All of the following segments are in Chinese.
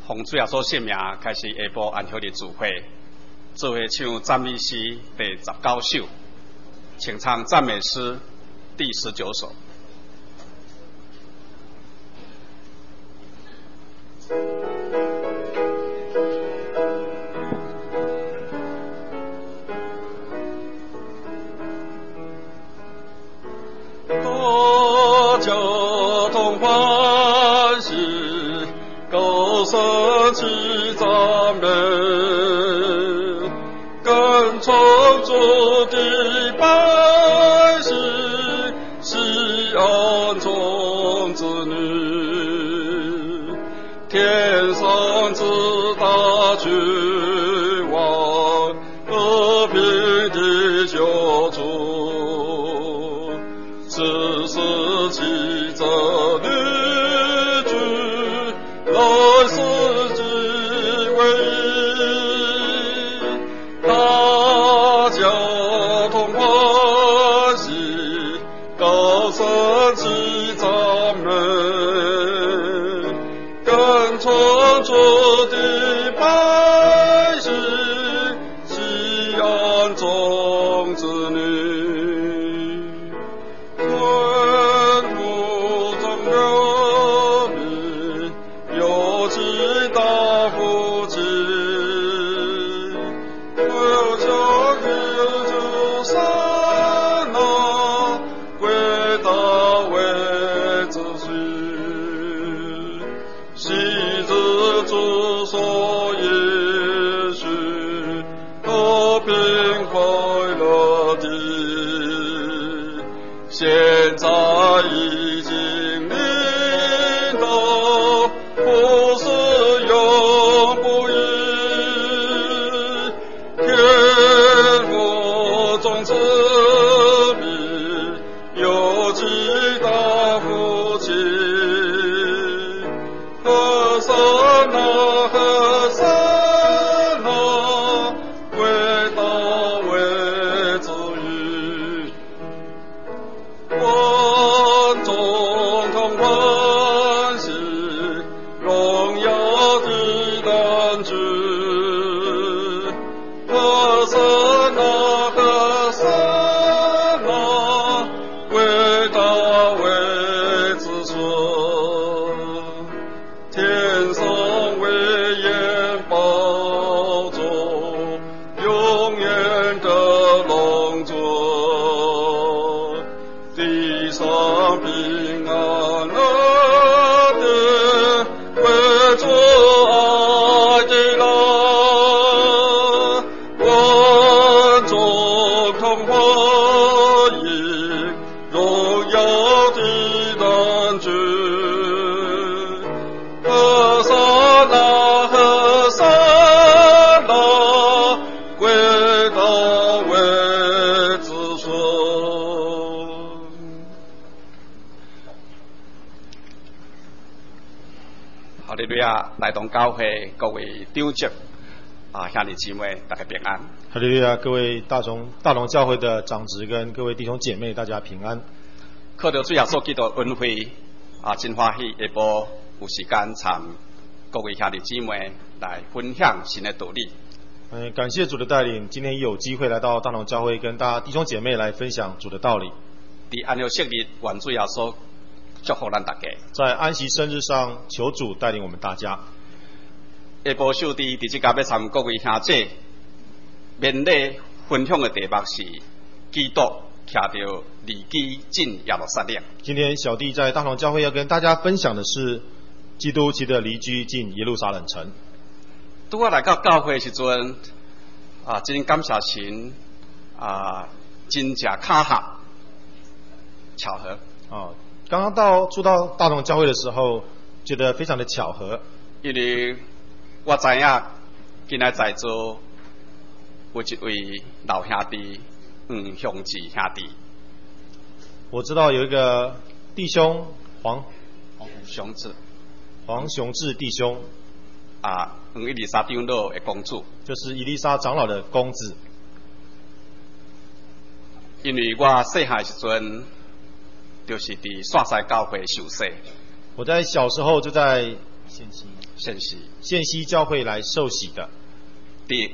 洪主耶稣圣名开始下晡安息日聚会，做伙唱赞美诗第19首，请唱赞美诗第19首。 大家同欢喜，高声齐赞美，跟从主的百姓，西安中子女，天上之大君王，和平的救主。只是骑着绿驹，来世之为义，大家同欢喜，高声齐赞美，跟从主的百姓，西安中子女。现在已经领导，不是永不移。天父众子民，有极大福气。和散那，和散那，为大为子语。观众同欢喜，荣耀的单据。和散那，和散那，为大为子孙。天上威严宝座，永远的龙座。地上平安乐的，为主爱的人，万众同欢迎，荣耀的单据。和散那，和散那，归大为子孙。 哈利路亚！来同教会各位长职兄弟姊妹，大家平安。 哈利路亚！各位大同教会的长职跟各位弟兄姐妹，大家平安。 靠着主耶稣基督恩惠真欢喜下晡有时间参各位兄弟姊妹来分享神的道理。 感谢主的带领，今天也有机会来到大同教会，跟大家弟兄姐妹来分享主的道理。 伫安息日，愿主耶稣祝福咱大家。 在安息生日上，求主带领我们大家。 下晡首伫即家要参各位兄姐勉励分享的题目是基督徛着离基进耶路撒冷。 今天小弟在大同教会要跟大家分享的是基督骑着离居进耶路撒冷城。 拄我来到教会的时阵真感谢神真正巧合。 刚刚初到大同教会的时候，觉得非常的巧合， 因为我知影今仔在座有一位老兄弟雄志兄弟。 我知道有一个弟兄黄雄志弟兄伊丽莎长老的公主， 就是伊丽莎长老的公子。 因为我细汉时阵就是伫线西教会受洗。 我在小时候就在献席献西教会来受洗的。 伫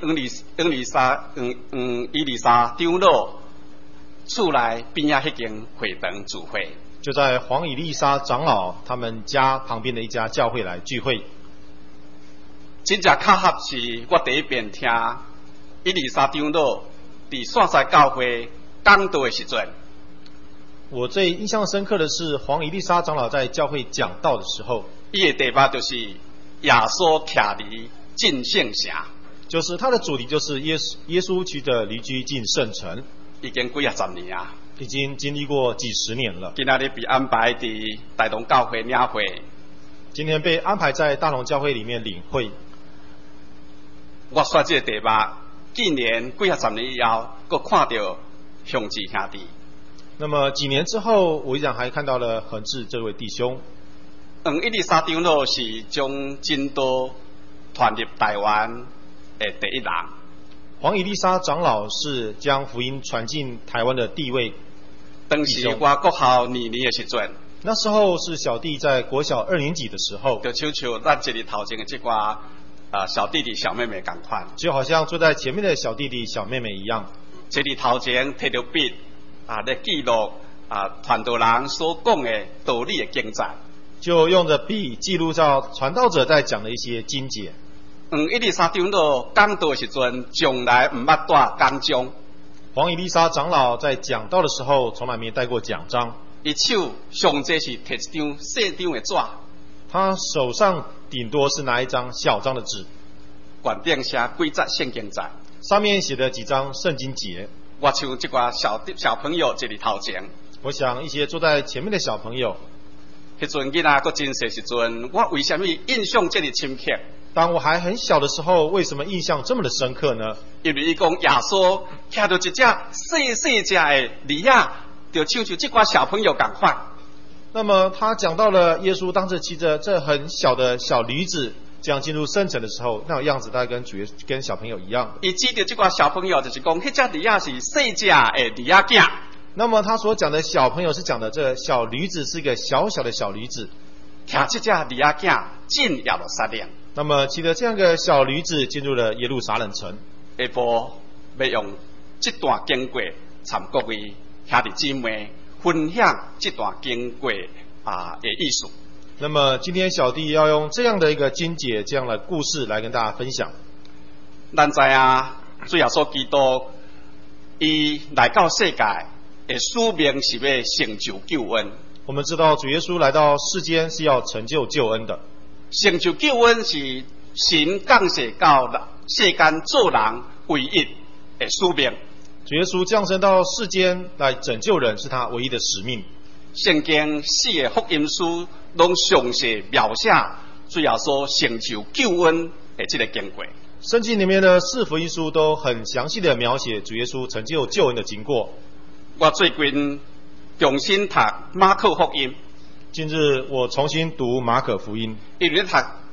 伊丽莎长老厝内边仔迄间会堂聚会， 就在黄以利沙长老他们家旁边的一家教会来聚会。 真正巧合是我第一遍听伊丽莎长老伫线西教会讲道的时阵， 我最印象深刻的是黄以利沙长老在教会讲道的时候， 伊的题目就是耶稣徛伫进圣城， 就是他的主题就是耶稣骑着驴驹进圣城， 已经几啊十年啊， 已经经历过几十年了。 今仔日被安排伫大同教会领会， 今天被安排在大同教会里面领会。 我选这个题目，今年几啊十年以后，佫看到兄弟兄弟。 那么几年之后，我依然还看到了恒志这位弟兄。 伊丽莎长老是将真道传入台湾的第一人。 黄以利沙长老是将福音传进台湾的第一位。 当时我国校2年的时阵， 那时候是小弟在国小2年级的时候， 就像咱这里头前的这挂小弟弟小妹妹同款， 就好像坐在前面的小弟弟小妹妹一样。 这里头前摕着笔来记录传道人所讲的道理的经节， 就用着笔记录到传道者在讲的一些经节。 伊丽莎长老讲道的时阵，从来唔捌带讲章。 黄以利沙长老在讲道的时候，从来没带过奖章。 伊手上这是摕一张细张的纸， 他手上顶多是拿一张小张的纸， 原顶写几节圣经节， 上面写了几张圣经节。 我像这个小朋友这里头前， 我想一些坐在前面的小朋友， 迄阵囡仔佫真细时阵，我为什么印象这么深刻？ 当我还很小的时候，为什么印象这么的深刻呢？ 因为伊讲耶稣骑着一只细细只的驴仔，就像这挂小朋友同款。 那么他讲到了耶稣当时骑着这很小的小驴子，这样进入圣城的时候，那种样子大概跟小朋友一样。 伊指着这挂小朋友就是讲，迄只驴仔是细只的驴仔囝。 那么他所讲的小朋友是讲的这小驴子是一个小小的小驴子， 骑这只驴仔囝进耶路撒冷。 那么骑着这样一个小驴子进入了耶路撒冷城。 下晡要用这段经过，参各位兄弟姊妹分享这段经过的意思。 那么今天小弟要用这样的一个经节，这样的故事来跟大家分享。 咱知主耶稣基督伊来到世界的使命是要成就救恩。 我们知道主耶稣来到世间是要成就救恩的。 成就救恩是神降世到世间做人唯一的使命。 主耶稣降生到世间来拯救人，是他唯一的使命。 圣经4个福音书拢详细描写主耶稣成就救恩的这个经过。 圣经里面的4福音书都很详细的描写主耶稣成就救恩的经过。 我最近重新读马可福音。 近日我重新读马可福音， 因为读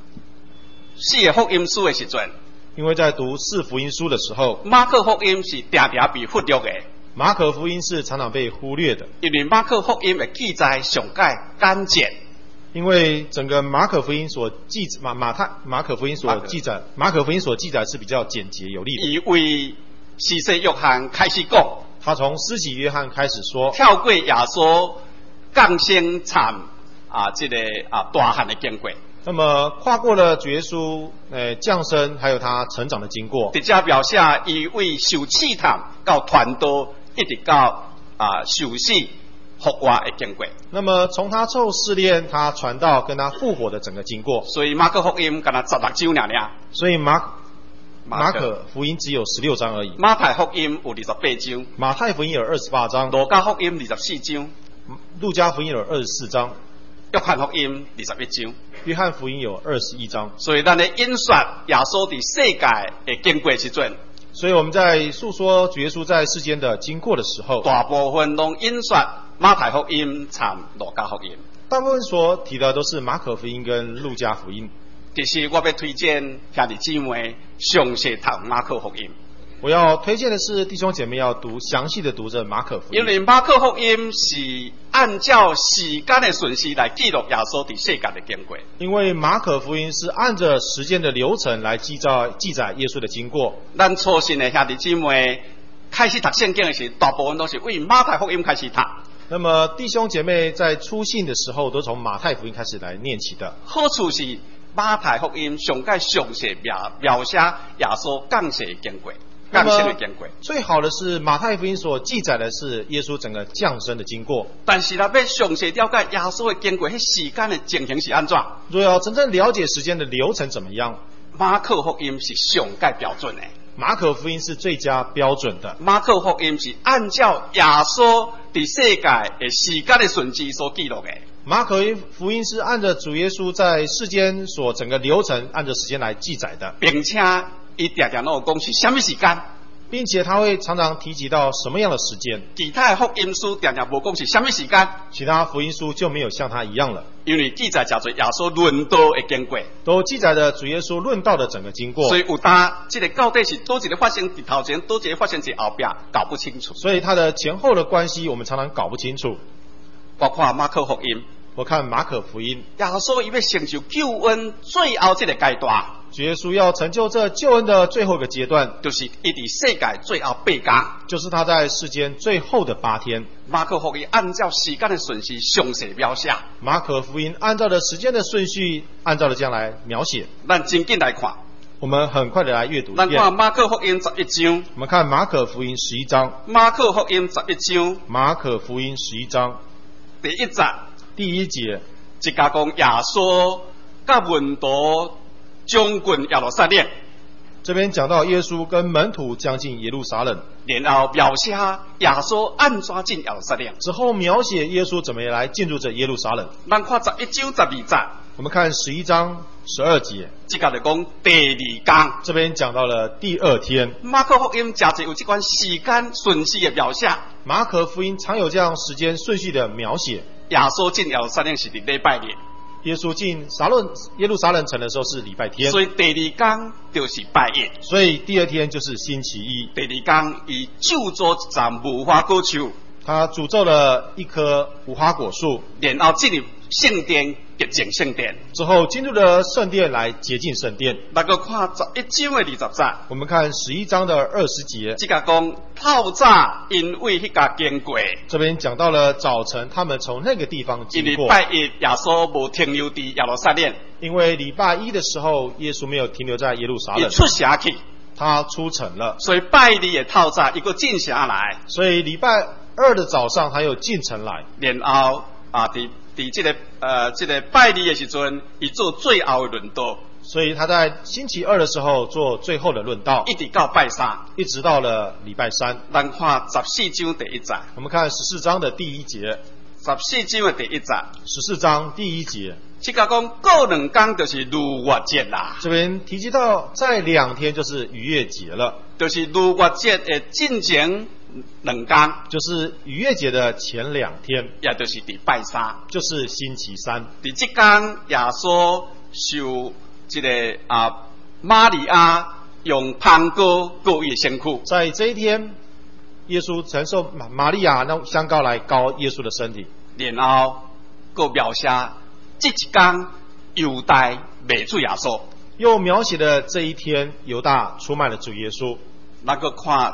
4个福音书的时阵， 因为在读4福音书的时候， 马可福音是常常被忽略的。 马可福音是常常被忽略的， 因为马可福音的记载上介简洁。 因为整个马可福音所记马可福音所记载是比较简洁有力的。 以为施洗约翰开始讲， 他从施洗约翰开始说， 跳过耶稣降生惨这个大汉的经过。 那么跨过了主耶稣降生还有他成长的经过， 直接描写伊为受试探到传道，一直到受死复活的经过。 那么从他受试炼，他传道跟他复活的整个经过。 所以马可福音敢若16章尔。 所以马可福音只有16章而已。 马太福音有28章。 马太福音有28章。 路加福音24章。 路加福音有24章。 约翰福音21章。 约翰福音有21章。 所以咱咧引述耶稣伫世界的经过时阵， 所以我们在述说主耶稣在世间的经过的时候， 大部分拢引述马太福音参路加福音。 大部分所提的都是马可福音跟路加福音。 其实我要推荐兄弟姊妹详细读马可福音。 我要推荐的是弟兄姐妹要详细的读这马可福音。 因为马可福音是按照时间的顺序来记录耶稣伫世界的经过。 因为马可福音是按着时间的流程来记载耶稣的经过。 咱初信的兄弟姊妹开始读圣经的时候，大部分都是为马太福音开始读。 那么弟兄姐妹在初信的时候，都从马太福音开始来念起的。 好处是马太福音上介详细描写耶稣降世的经过。降生的经过， 最好的是马太福音所记载的是耶稣整个降生的经过。 但是若要详细了解耶稣的经过，迄时间的情形是安怎？ 若要真正了解时间的流程怎么样， 马可福音是上介标准的。 马可福音是最佳标准的。 马可福音是按照耶稣伫世界的时间的顺序所记录的。 马可福音是按着主耶稣在世间所整个流程，按着时间来记载的， 并且伊常常都有讲是什么时间， 并且他会常常提及到什么样的时间。 其他的福音书常常无讲是什么时间， 其他福音书就没有像他一样了， 因为记载真多耶稣论道的经过， 都记载着主耶稣论道的整个经过。 所以有当这个到底是多一个发生伫头前，多一个发生伫后边，搞不清楚。 所以他的前后的关系，我们常常搞不清楚。 包括马可福音， 我看马可福音， 耶稣伊要成就救恩最后这个阶段， 主耶稣要成就这救恩的最后一个阶段， 就是伊伫世界最后8天， 就是他在世间最后的8天。 马可福音按照时间的顺序详细描写。 马可福音按照的时间的顺序，按照的这样来描写。 咱真紧来看， 我们很快的来阅读一咱遍。 看马可福音11章。 我们看马可福音11章。 马可福音11章。 马可福音11章第1节。 第1节， 即家讲耶稣甲门徒将近耶路撒冷。 这边讲到耶稣跟门徒将近耶路撒冷， 然后描写耶稣安怎进耶路撒冷， 之后描写耶稣怎么来进入这耶路撒冷。 咱看11章12节。 我们看11章12节， 即个就讲第2天， 这边讲到了第2天。 马可福音真侪有这款时间顺序的描写。 马可福音常有这样时间顺序的描写。 耶稣进耶路撒冷是伫礼拜日， 耶稣进耶路撒冷城的时候是礼拜天， 所以第2天就是拜日， 所以第2天就是星期一。 第2天伊救助一丛无花果树， 他诅咒了一棵无花果树， 然后进入圣殿洁净圣殿， 之后进入了圣殿来洁净圣殿。 那个看11章的20节， 我们看11章的20节， 即个讲透早因为迄个经过， 这边讲到了早晨他们从那个地方经过。 因为拜日耶稣无停留伫耶路撒冷， 因为礼拜一的时候耶稣没有停留在耶路撒冷， 伊出城去， 他出城了， 所以拜日的透早伊个进城来， 所以礼拜2的早上他又进城来， 然后伫这个拜日的时阵，伊做最后的论道， 所以他在星期2的时候做最后的论道， 一直到拜3， 一直到了礼拜3。 咱看14章第1节， 我们看14章的第1节 ，14章的第1节 ，14章第1节， 即个讲过2天就是逾越节啦， 这边提及到在2天就是逾越节了， 就是逾越节的进前2天， 就是逾越节的前2天， 也就是伫拜3， 就是星期3。 伫即天耶稣受这个玛利亚用香膏膏伊的身躯， 在这一天，耶稣承受玛利亚那香膏来膏耶稣的身体， 然后佫描写这一天犹大卖主耶稣， 又描写了这一天犹大出卖了主耶稣。 那个看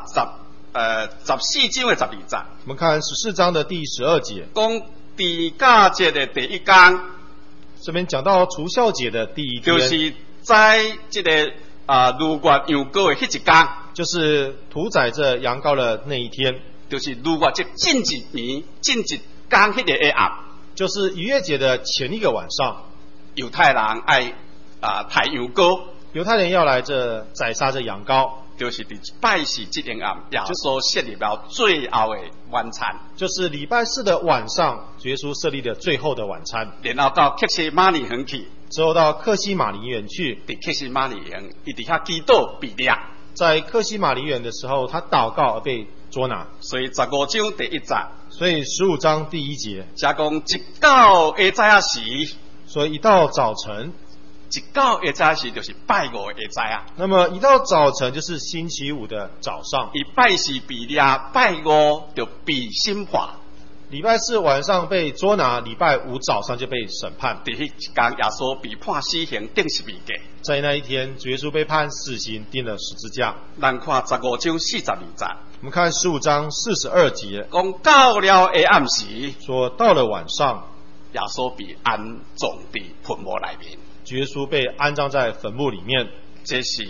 14章的12节， 我们看14章的第12节， 讲除酵节的第1天， 这边讲到除酵节的第1天， 就是在这个逾越羊羔的迄一天， 就是屠宰这羊羔的那一天， 就是逾越节进一年进一天迄个下暗， 就是逾越节的前一个晚上， 犹太人爱抬羊羔， 犹太人要来这宰杀这羊羔， 就是伫拜四这天暗，耶稣设立了最后的晚餐， 就是礼拜4的晚上，主耶稣设立的最后的晚餐， 然后到客西马尼园去， 之后到克西马尼园去， 伫客西马尼园，伊伫遐祈祷被抓， 在克西马尼园的时候，他祷告而被捉拿， 所以15章第1节， 所以15章第1节， 才讲一到下早时， 所以一到早晨， 一到下早时就是拜5的下早， 那么一到早晨就是星期5的早上， 伊拜4被抓，拜5就被审判， 礼拜四晚上被捉拿，礼拜五早上就被审判。 伫迄一天，耶稣被判死刑，钉十字架。 在那一天，主耶稣被判死刑，钉了十字架。 咱看15章42节， 我们看15章42节， 讲到了下暗时， 说到了晚上， 耶稣被安葬伫坟墓内面。 主耶稣被安葬在坟墓里面。 这是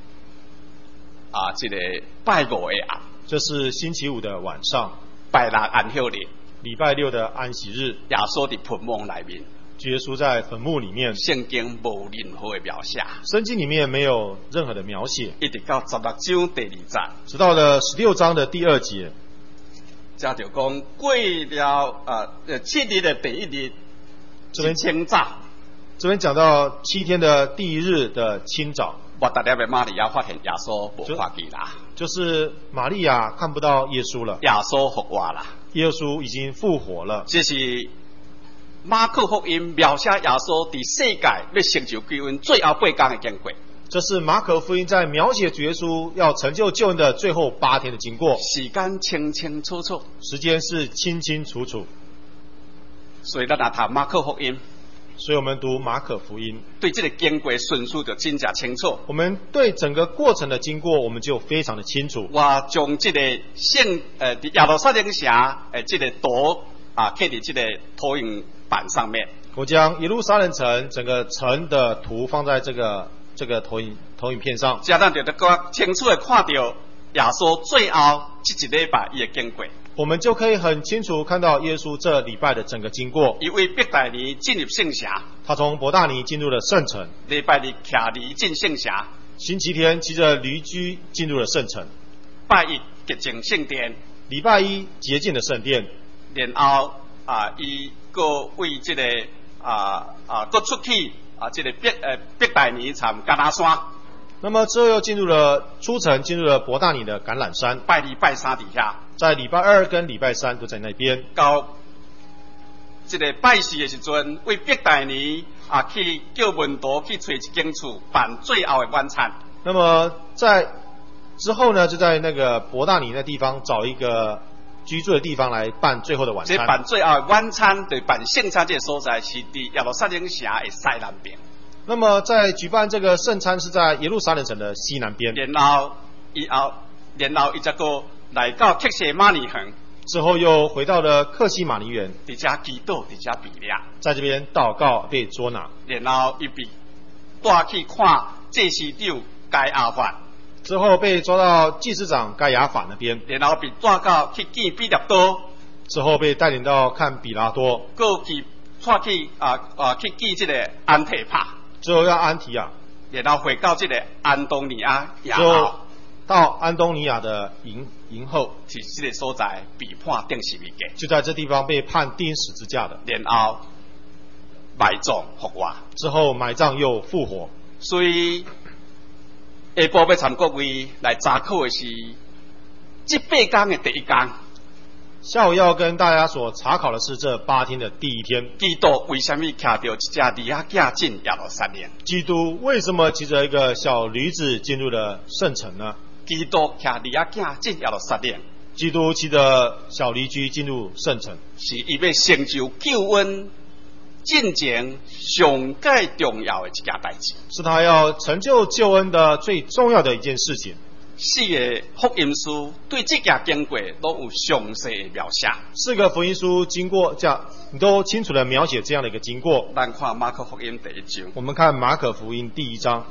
这个拜五的暗， 这是星期五的晚上， 拜六安息日， 礼拜六的安息日， 耶稣伫坟墓内面。 主耶稣在坟墓里面， 圣经无任何的描写， 圣经里面没有任何的描写， 一直到16章第2节， 直到了16章的第2节， 这就讲过了7日的第1日， 这边清早， 这边讲到7天的第1日的清早， 莫达了的玛利亚发现耶稣无发记啦， 就是玛利亚看不到耶稣了， 耶稣复活啦， 耶稣已经复活了。 这是马可福音描写耶稣伫世界要成就救恩最后8天的经过。 这是马可福音在描写主耶稣要成就救恩的最后8天的经过， 时间清清楚楚， 时间是清清楚楚。 所以咱来读马可福音， 所以我们读马可福音， 对这个经过顺序就真正清楚。 我们对整个过程的经过，我们就非常的清楚。 我将这个耶路撒冷城这个图刻在这个投影板上面。 我将耶路撒冷城整个城的图放在这个投影片上， 这样咱就更清楚的看到耶稣最后这一礼拜伊的经过。 我们就可以很清楚看到耶稣这礼拜的整个经过。 伊为伯大尼进入圣城， 他从伯大尼进入了圣城， 礼拜日骑驴进圣城， 星期天骑着驴驹进入了圣城， 拜一洁净圣殿， 礼拜一洁净了圣殿， 然后伊个为这个个出去这个伯大尼参橄榄山。 那么之后又进入了出城，进入了伯大尼的橄榄山。 拜2拜3底下， 在礼拜2跟礼拜3都在那边。 到这个拜4的时阵，为伯大尼去叫门徒去找一间厝办最后的晚餐。 那么在之后呢，就在那个伯大尼那地方找一个居住的地方来办最后的晚餐。 这办最后的晚餐，对办圣餐这个所在是伫耶路撒冷城的西南边。 那么在举办这个圣餐是在耶路撒冷城的西南边。 然后伊才个来到克西马尼园， 之后又回到了克西马尼园， 伫遮祈祷，伫遮比俩， 在这边祷告被捉拿。 然后伊被带去看祭司长该亚法， 之后被抓到祭司长该亚法那边， 然后被带到去见彼得多， 之后被带领到看比拉多， 过去带去去见这个安提帕。 之后要安提亚， 然后回到这个安东尼亚亚之后到安东尼亚的营后， 是这个所在被判钉十字架， 就在这地方被判钉十字架的。 然后埋葬复活， 之后埋葬又复活。 所以下晡要参各位来查考的是这8天的第1天。 下午要跟大家所查考的是这8天的第1天。 基督为什么骑着一只驴仔走进耶路撒冷？ 基督为什么骑着一个小驴子进入了圣城呢？ 基督骑驴仔走进耶路撒冷， 基督骑着小驴驹进入圣城， 是伊要成就救恩进前上界重要的一件代志， 是他要成就救恩的最重要的一件事情。 4个福音书对这件经过都有详细的描写。 4个福音书经过这样，你都清楚的描写这样的一个经过。 咱看马可福音第1章。 我们看马可福音第1章。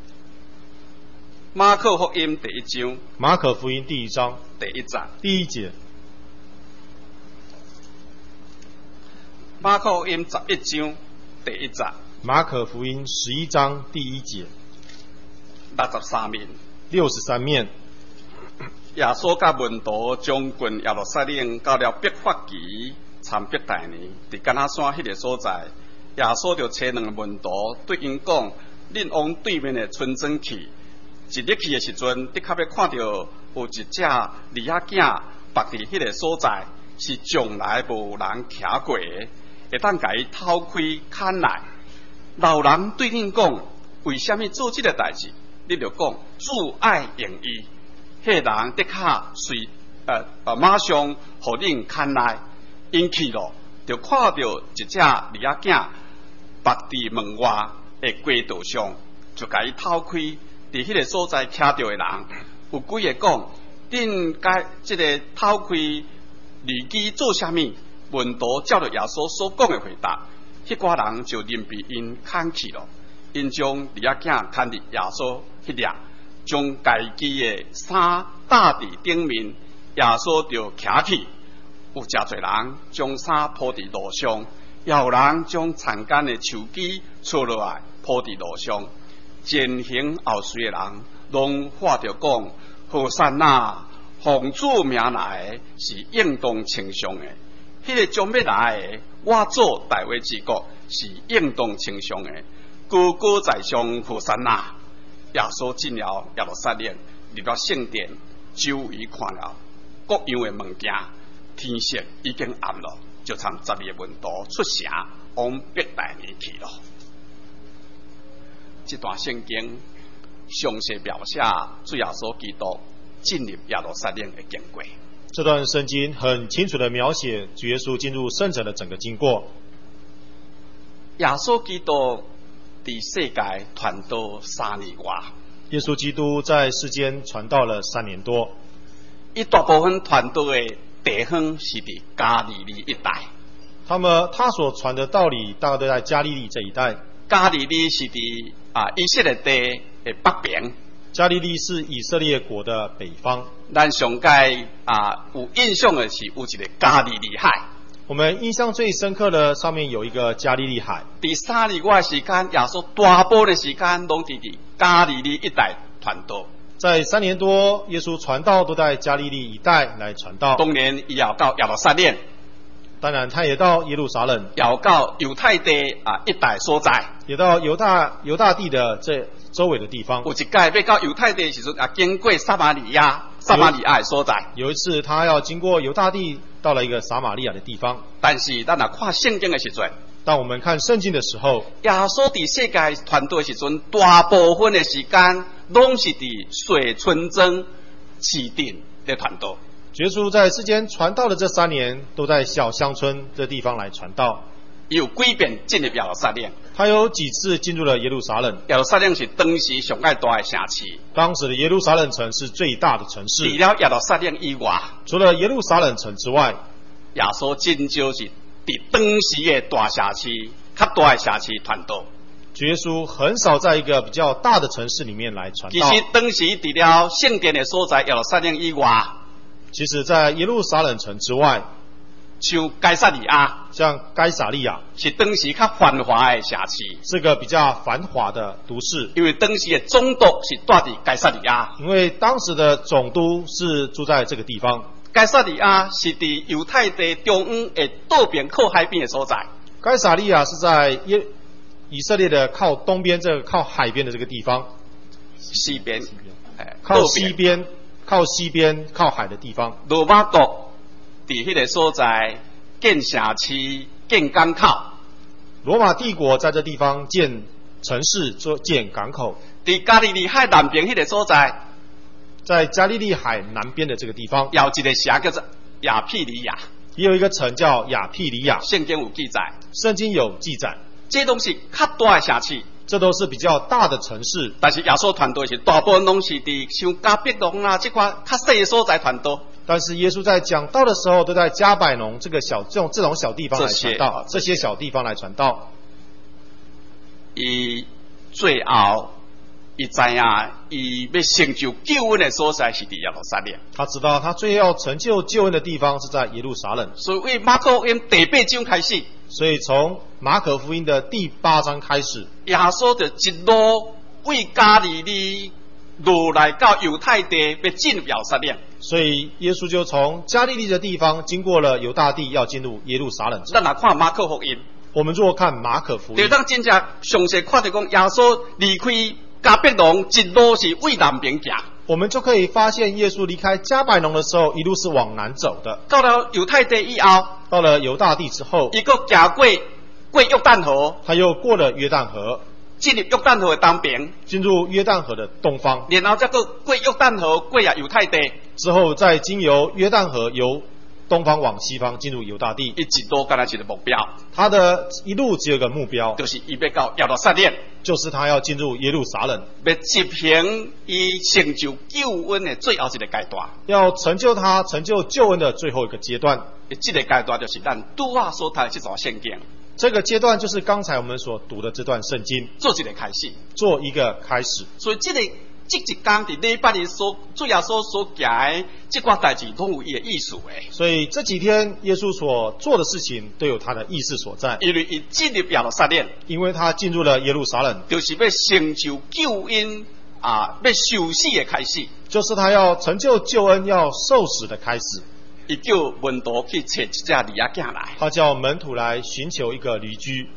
马可福音第1章。 马可福音第1章第1节。 第1节。 马可福音11章第1节。 马可福音11章第1节。 63面。 63面。 耶稣甲门徒将近耶路撒冷到了伯法其参伯大尼，伫橄榄山迄个所在，耶稣就找2个门徒对因讲：恁往对面的村庄去。一入去的时阵，的确要看到有一只驴仔囝伏伫迄个所在，是从来无人骑过的，会当甲伊偷开牵来。老人对恁讲：为什么做这个代志？你就讲主爱用伊，迄人的确随马上互恁牵来， 因去咯，就看到一只利亚囝伏伫门外的街道上，就甲伊偷开。伫迄个所在徛着的人，有几个讲，恁甲即个偷开利基做啥物？门徒照着耶稣所讲的回答，迄寡人就认被因砍去咯。因将利亚囝砍伫耶稣迄掠，将家己的衫搭伫顶面，耶稣就徛起。有诚侪人将衫铺伫路上，也有人将残干的树枝取落来铺伫路上。前行后随的人，拢喊着讲：和散那，奉主名来的，是应当称颂的。迄个将要来的，我做大卫之国，是应当称颂的。高高在上，和散那。耶稣进了耶路撒冷，入了圣殿，周围看了各样的物件。天色已经暗了，就从12个门徒出城往伯大尼去了。这段圣经详细描写主耶稣基督进入耶路撒冷的经过。 这段圣经很清楚的描写主耶稣进入圣城的整个经过。 耶稣基督在世界传道3年外， 耶稣基督在世间传道了3年多。 一大部分传道的地方是在加利利一带。 他所传的道理大概都在加利利这一带。 加利利是在以色列地的北边。 加利利是以色列国的北方。 咱上界有印象的是有一个加利利海。 我们印象最深刻的上面有一个加利利海。 第3年外的时间，耶稣大部分的时间拢伫加利利一带传道。 在3年多，耶稣传道都在加利利一带来传道。 当年也有到耶路撒冷， 当然他也到耶路撒冷， 也有到犹太地一带所在， 也到犹大地的这周围的地方。 有一届要到犹太地的时阵，经过撒玛利亚的所在。 有一次他要经过犹大地，到了一个撒玛利亚的地方。 但是咱若看圣经的时阵， 当我们看圣经的时候， 耶稣伫世界传道的时阵，大部分的时间拢是伫水村庄市镇咧传道。 耶稣在世间传道的这3年，都在小乡村这地方来传道。 有几遍进入耶路撒冷， 他有几次进入了耶路撒冷。 耶路撒冷是当时上爱大的城市。 当时的耶路撒冷城是最大的城市。 除了耶路撒冷以外， 除了耶路撒冷城之外， 耶稣真少是伫当时的大城市、较大的城市传道。 耶稣很少在一个比较大的城市里面来传道。 其实当时除了圣殿的所在耶路撒冷以外， 其实在耶路撒冷城之外， 像该撒利亚，是当时较繁华的城市， 是个比较繁华的都市。 因为当时的总督是住伫该撒利亚， 因为当时的总督是住在这个地方。 该撒利亚是伫犹太地中央的东边靠海边的所在。 该撒利亚是在以色列的靠东边这个靠海边的这个地方。 西边， 靠西边靠海的地方。 罗马国伫迄个所在建城市、建港口。 罗马帝国在这地方建城市、建港口。 伫加利利海南边迄个所在， 在加利利海南边的这个地方， 有一个城叫做亚庇里亚， 也有一个城叫亚庇里亚。 圣经有记载， 圣经有记载， 这都是较大的城市。 这都是比较大的城市， 但是耶稣传道是大部分拢是伫像加百农啊这块较细的所在传道。 但是耶稣在讲道的时候，都在加百农这种小地方来传道，这些小地方来传道。 伊最后，伊知影伊要成就救恩的所在是伫耶路撒冷。 他知道他最要成就救恩的地方是在耶路撒冷。 所以为马可福音第8章开始。 所以从马可福音的第8章开始， 耶稣就一路为加利利路来到犹太地，要进入耶路撒冷。 所以耶稣就从加利利的地方经过了犹大地，要进入耶路撒冷。 咱来看马可福音， 我们如果看马可福音， 就当真正详细看到讲耶稣离开加百农，一路是为南边行。 我们就可以发现，耶稣离开加百农的时候，一路是往南走的。 到了犹太地以后， 到了犹大地之后， 伊个行过约旦河， 他又过了约旦河， 进入约旦河的东边， 进入约旦河的东方， 然后再过约旦河过入犹太地， 之后再经由约旦河由东方往西方进入犹大地。 伊一路干那一个目标， 他的一路只有一个目标， 就是伊要到耶路撒冷， 就是他要进入耶路撒冷， 要执行伊成就救恩的最后一个阶段。 要成就他成就救恩的最后一个阶段。 这个阶段就是咱拄啊所读的这段圣经， 这个阶段就是刚才我们所读的这段圣经， 做一个开始， 做一个开始。 所以这一天伫礼拜日主耶稣所行的这挂代志，拢有伊的意思诶。 所以这几天耶稣所做的事情都有他的意思所在， 因为伊进入耶路撒冷， 因为他进入了耶路撒冷， 就是要成就救恩要受死的开始， 就是他要成就救恩要受死的开始。 伊叫门徒去找一只驴仔囝来， 他叫门徒来寻求一个驴驹，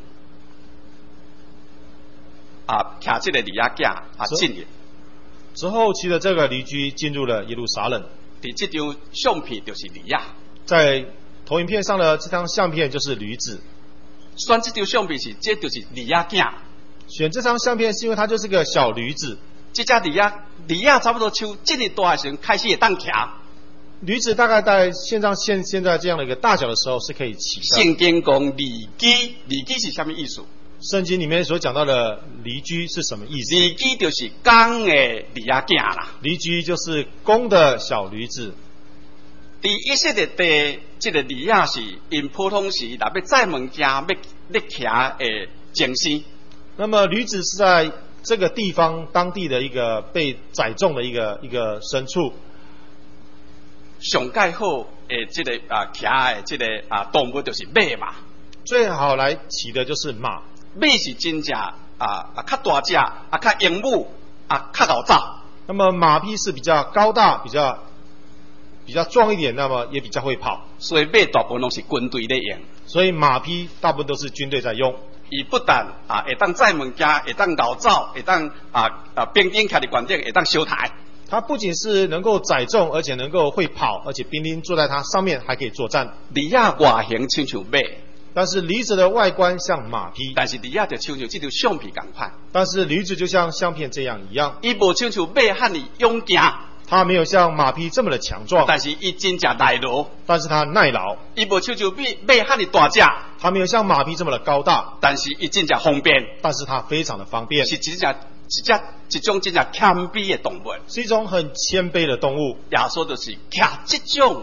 骑这个驴仔囝进入。 之后骑着这个驴驹进入了耶路撒冷。 伫这张相片就是驴仔， 在投影片上的这张相片就是驴子。 选这张相片这就是驴仔囝。 选这张相片是因为它就是个小驴子。 这只驴仔差不多像这么大的时候开始会当骑。 驴子大概在现在这样的一个大小的时候是可以骑的。 圣经讲驴驹是什么意思？ 圣经里面所讲到的驴驹是什么意思？ 驴驹就是公的驴仔囝啦。 驴驹就是公的小驴子。 伫以色列地，这个驴仔是因普通时若要载物件要骑的精神。 那么驴子是在这个地方当地的一个被载重的一个牲畜。 上介好这个骑的这个动物就是马嘛。 最好来骑的就是马。 马是真正较大只较英武较老早。 那么马匹是比较高大比较壮一点，那么也比较会跑。 所以马大部分拢是军队在用。 所以马匹大部分都是军队在用。 伊不但会当载物件，会当老走，会当兵丁徛伫关顶，会当烧台。 它不仅是能够载重，而且能够会跑，而且兵丁坐在它上面还可以作战。 驴仔外形亲像马。 但是驴子的外观像马匹， 但是驴仔就亲像这条相片同款。 但是驴子就像相片这样一样， 伊无亲像马遐尼勇行， 它没有像马匹这么的强壮， 但是伊真正耐劳， 但是它耐劳。 伊无亲像马遐尼大只， 它没有像马匹这么的高大， 但是伊真正方便， 但是它非常的方便， 是一种真正谦卑的动物， 是一种很谦卑的动物。 耶稣就是骑这种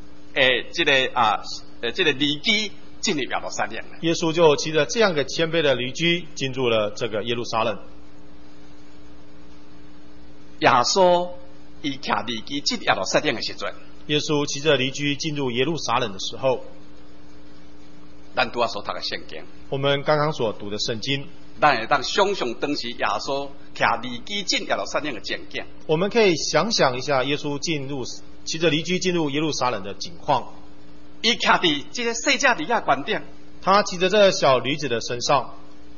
这个驴驹进入耶路撒冷。 耶稣就骑着这样一个谦卑的驴驹进入了这个耶路撒冷。 耶稣伊骑驴驹进耶路撒冷的时阵， 耶稣骑着驴驹进入耶路撒冷的时候， 咱拄仔所读的圣经， 我们刚刚所读的圣经， 咱会当想象当时耶稣骑驴驹进耶路撒冷的情景。 我们可以想象一下耶稣骑着驴驹进入耶路撒冷的景况。 伊骑伫这个细只驴仔关顶， 他骑着这小驴子的身上，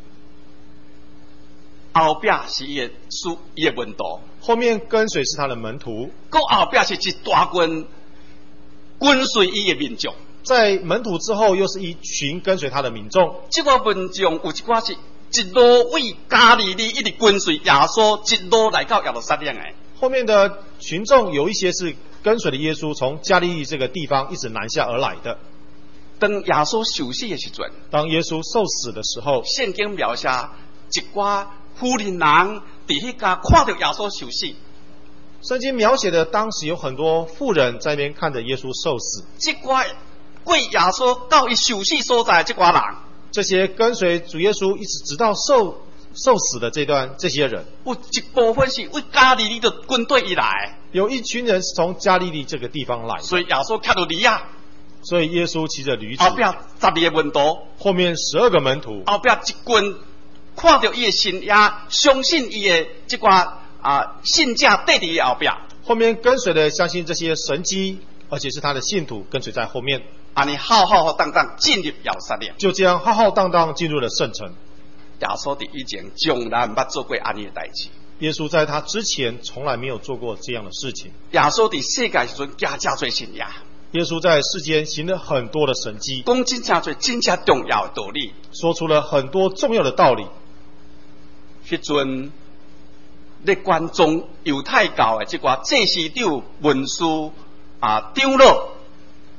后壁是伊的门徒， 后面跟随是他的门徒， 后壁是一大群跟随伊的民众。 在门徒之后又是一群跟随他的民众。 这个民众有一寡是一路为加利利一直跟随耶稣，一路来到耶路撒冷的。 后面的群众有一些是跟随了耶稣，从加利利这个地方一直南下而来的。 当耶稣受死的时阵， 当耶稣受死的时候， 圣经描写一寡妇人伫迄家看到耶稣受死。 圣经描写的当时有很多妇人在那边看着耶稣受死。 这寡过耶稣到伊受死所在的这寡人， 这些跟随主耶稣一直直到受死的这些人， 有一部分是为加利利的军队而来， 有一群人是从加利利这个地方来的。 所以耶稣骑着驴仔， 所以耶稣骑着驴子， 后壁12个门徒， 后面12个门徒， 后壁一群看到伊的信也相信伊的这寡信者缀伫伊后壁， 后面跟随的相信这些神迹，而且是他的信徒跟随在后面， 安尼浩浩荡荡进入耶路撒冷， 就这样浩浩荡荡进入了圣城。 耶稣伫以前从来毋捌做过安尼的代志。 耶稣在他之前从来没有做过这样的事情。 耶稣伫世界时阵行真多神迹， 耶稣在世间行了很多的神迹， 讲真正多真正重要的道理， 说出了很多重要的道理。 迄阵咧关中犹太教的这寡祭司长、文士长老，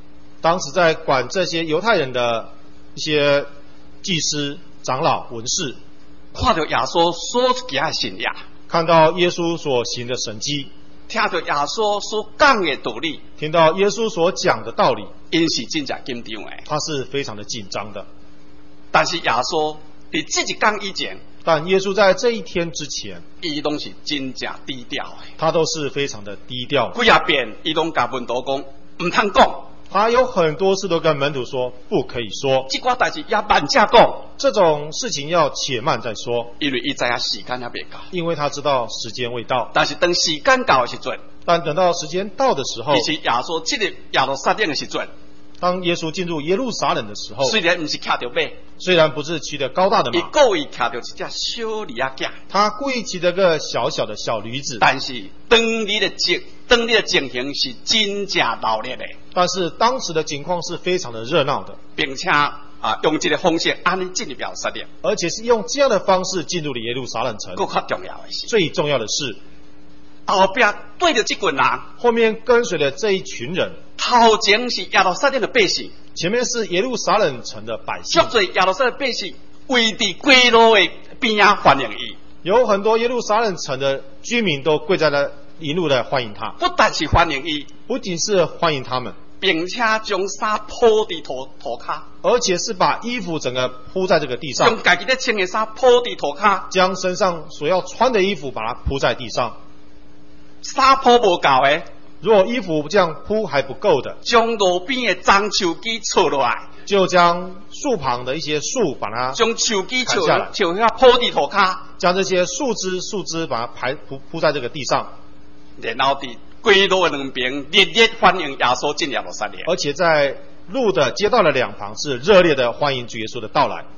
当时在管这些犹太人的一些祭司、长老、文士， 看到耶稣所行的神业， 看到耶稣所行的神迹， 听到耶稣所讲的道理， 听到耶稣所讲的道理， 因是真正紧张的。 他是非常的紧张的。 但是耶稣伫这一天以前， 但耶稣在这一天之前， 伊拢是真正低调的。 他都是非常的低调。 几啊遍，伊拢甲门徒讲，唔通讲。 他有很多次都跟门徒说不可以说， 这寡代志也慢者讲， 这种事情要且慢再说， 因为伊知影时间还未到。 因为他知道时间未到。 但是等时间到的时阵， 但等到时间到的时候， 伊是耶稣进入耶路撒冷的时阵， 当耶稣进入耶路撒冷的时候， 虽然唔是骑着马， 虽然不是骑着高大的伊马， 故意骑着一只小驴仔囝， 他故意骑着个小小的小驴子， 但是当日的情形是真正闹热的， 但是当时的情况是非常的热闹的， 并且用这个方式安尼进入耶路撒冷。 而且是用这样的方式进入了耶路撒冷城。 更较重要的是， 最重要的是， 后边对着这群人， 后面跟随的这一群人， 头前是耶路撒冷的百姓， 前面是耶路撒冷城的百姓， 足多耶路撒冷百姓围伫街路的边仔欢迎伊。 有很多耶路撒冷城的居民都跪在了一路的欢迎他， 不但是欢迎伊， 不仅是欢迎他们， 并且将衫铺伫涂骹， 而且是把衣服整个铺在这个地上， 将家己咧穿的衫铺伫涂骹， 将身上所要穿的衣服把它铺在地上。 衫铺无够的， 如果衣服这样铺还不够的， 将路边的樟树枝扯落来， 就将树旁的一些树把它将树枝砍下来树遐铺伫涂骹， 将这些树枝把它铺在这个地上， 然后伫街路的两边热烈欢迎耶稣进耶路撒冷。 而且在路的街道的两旁是热烈的欢迎主耶稣的到来。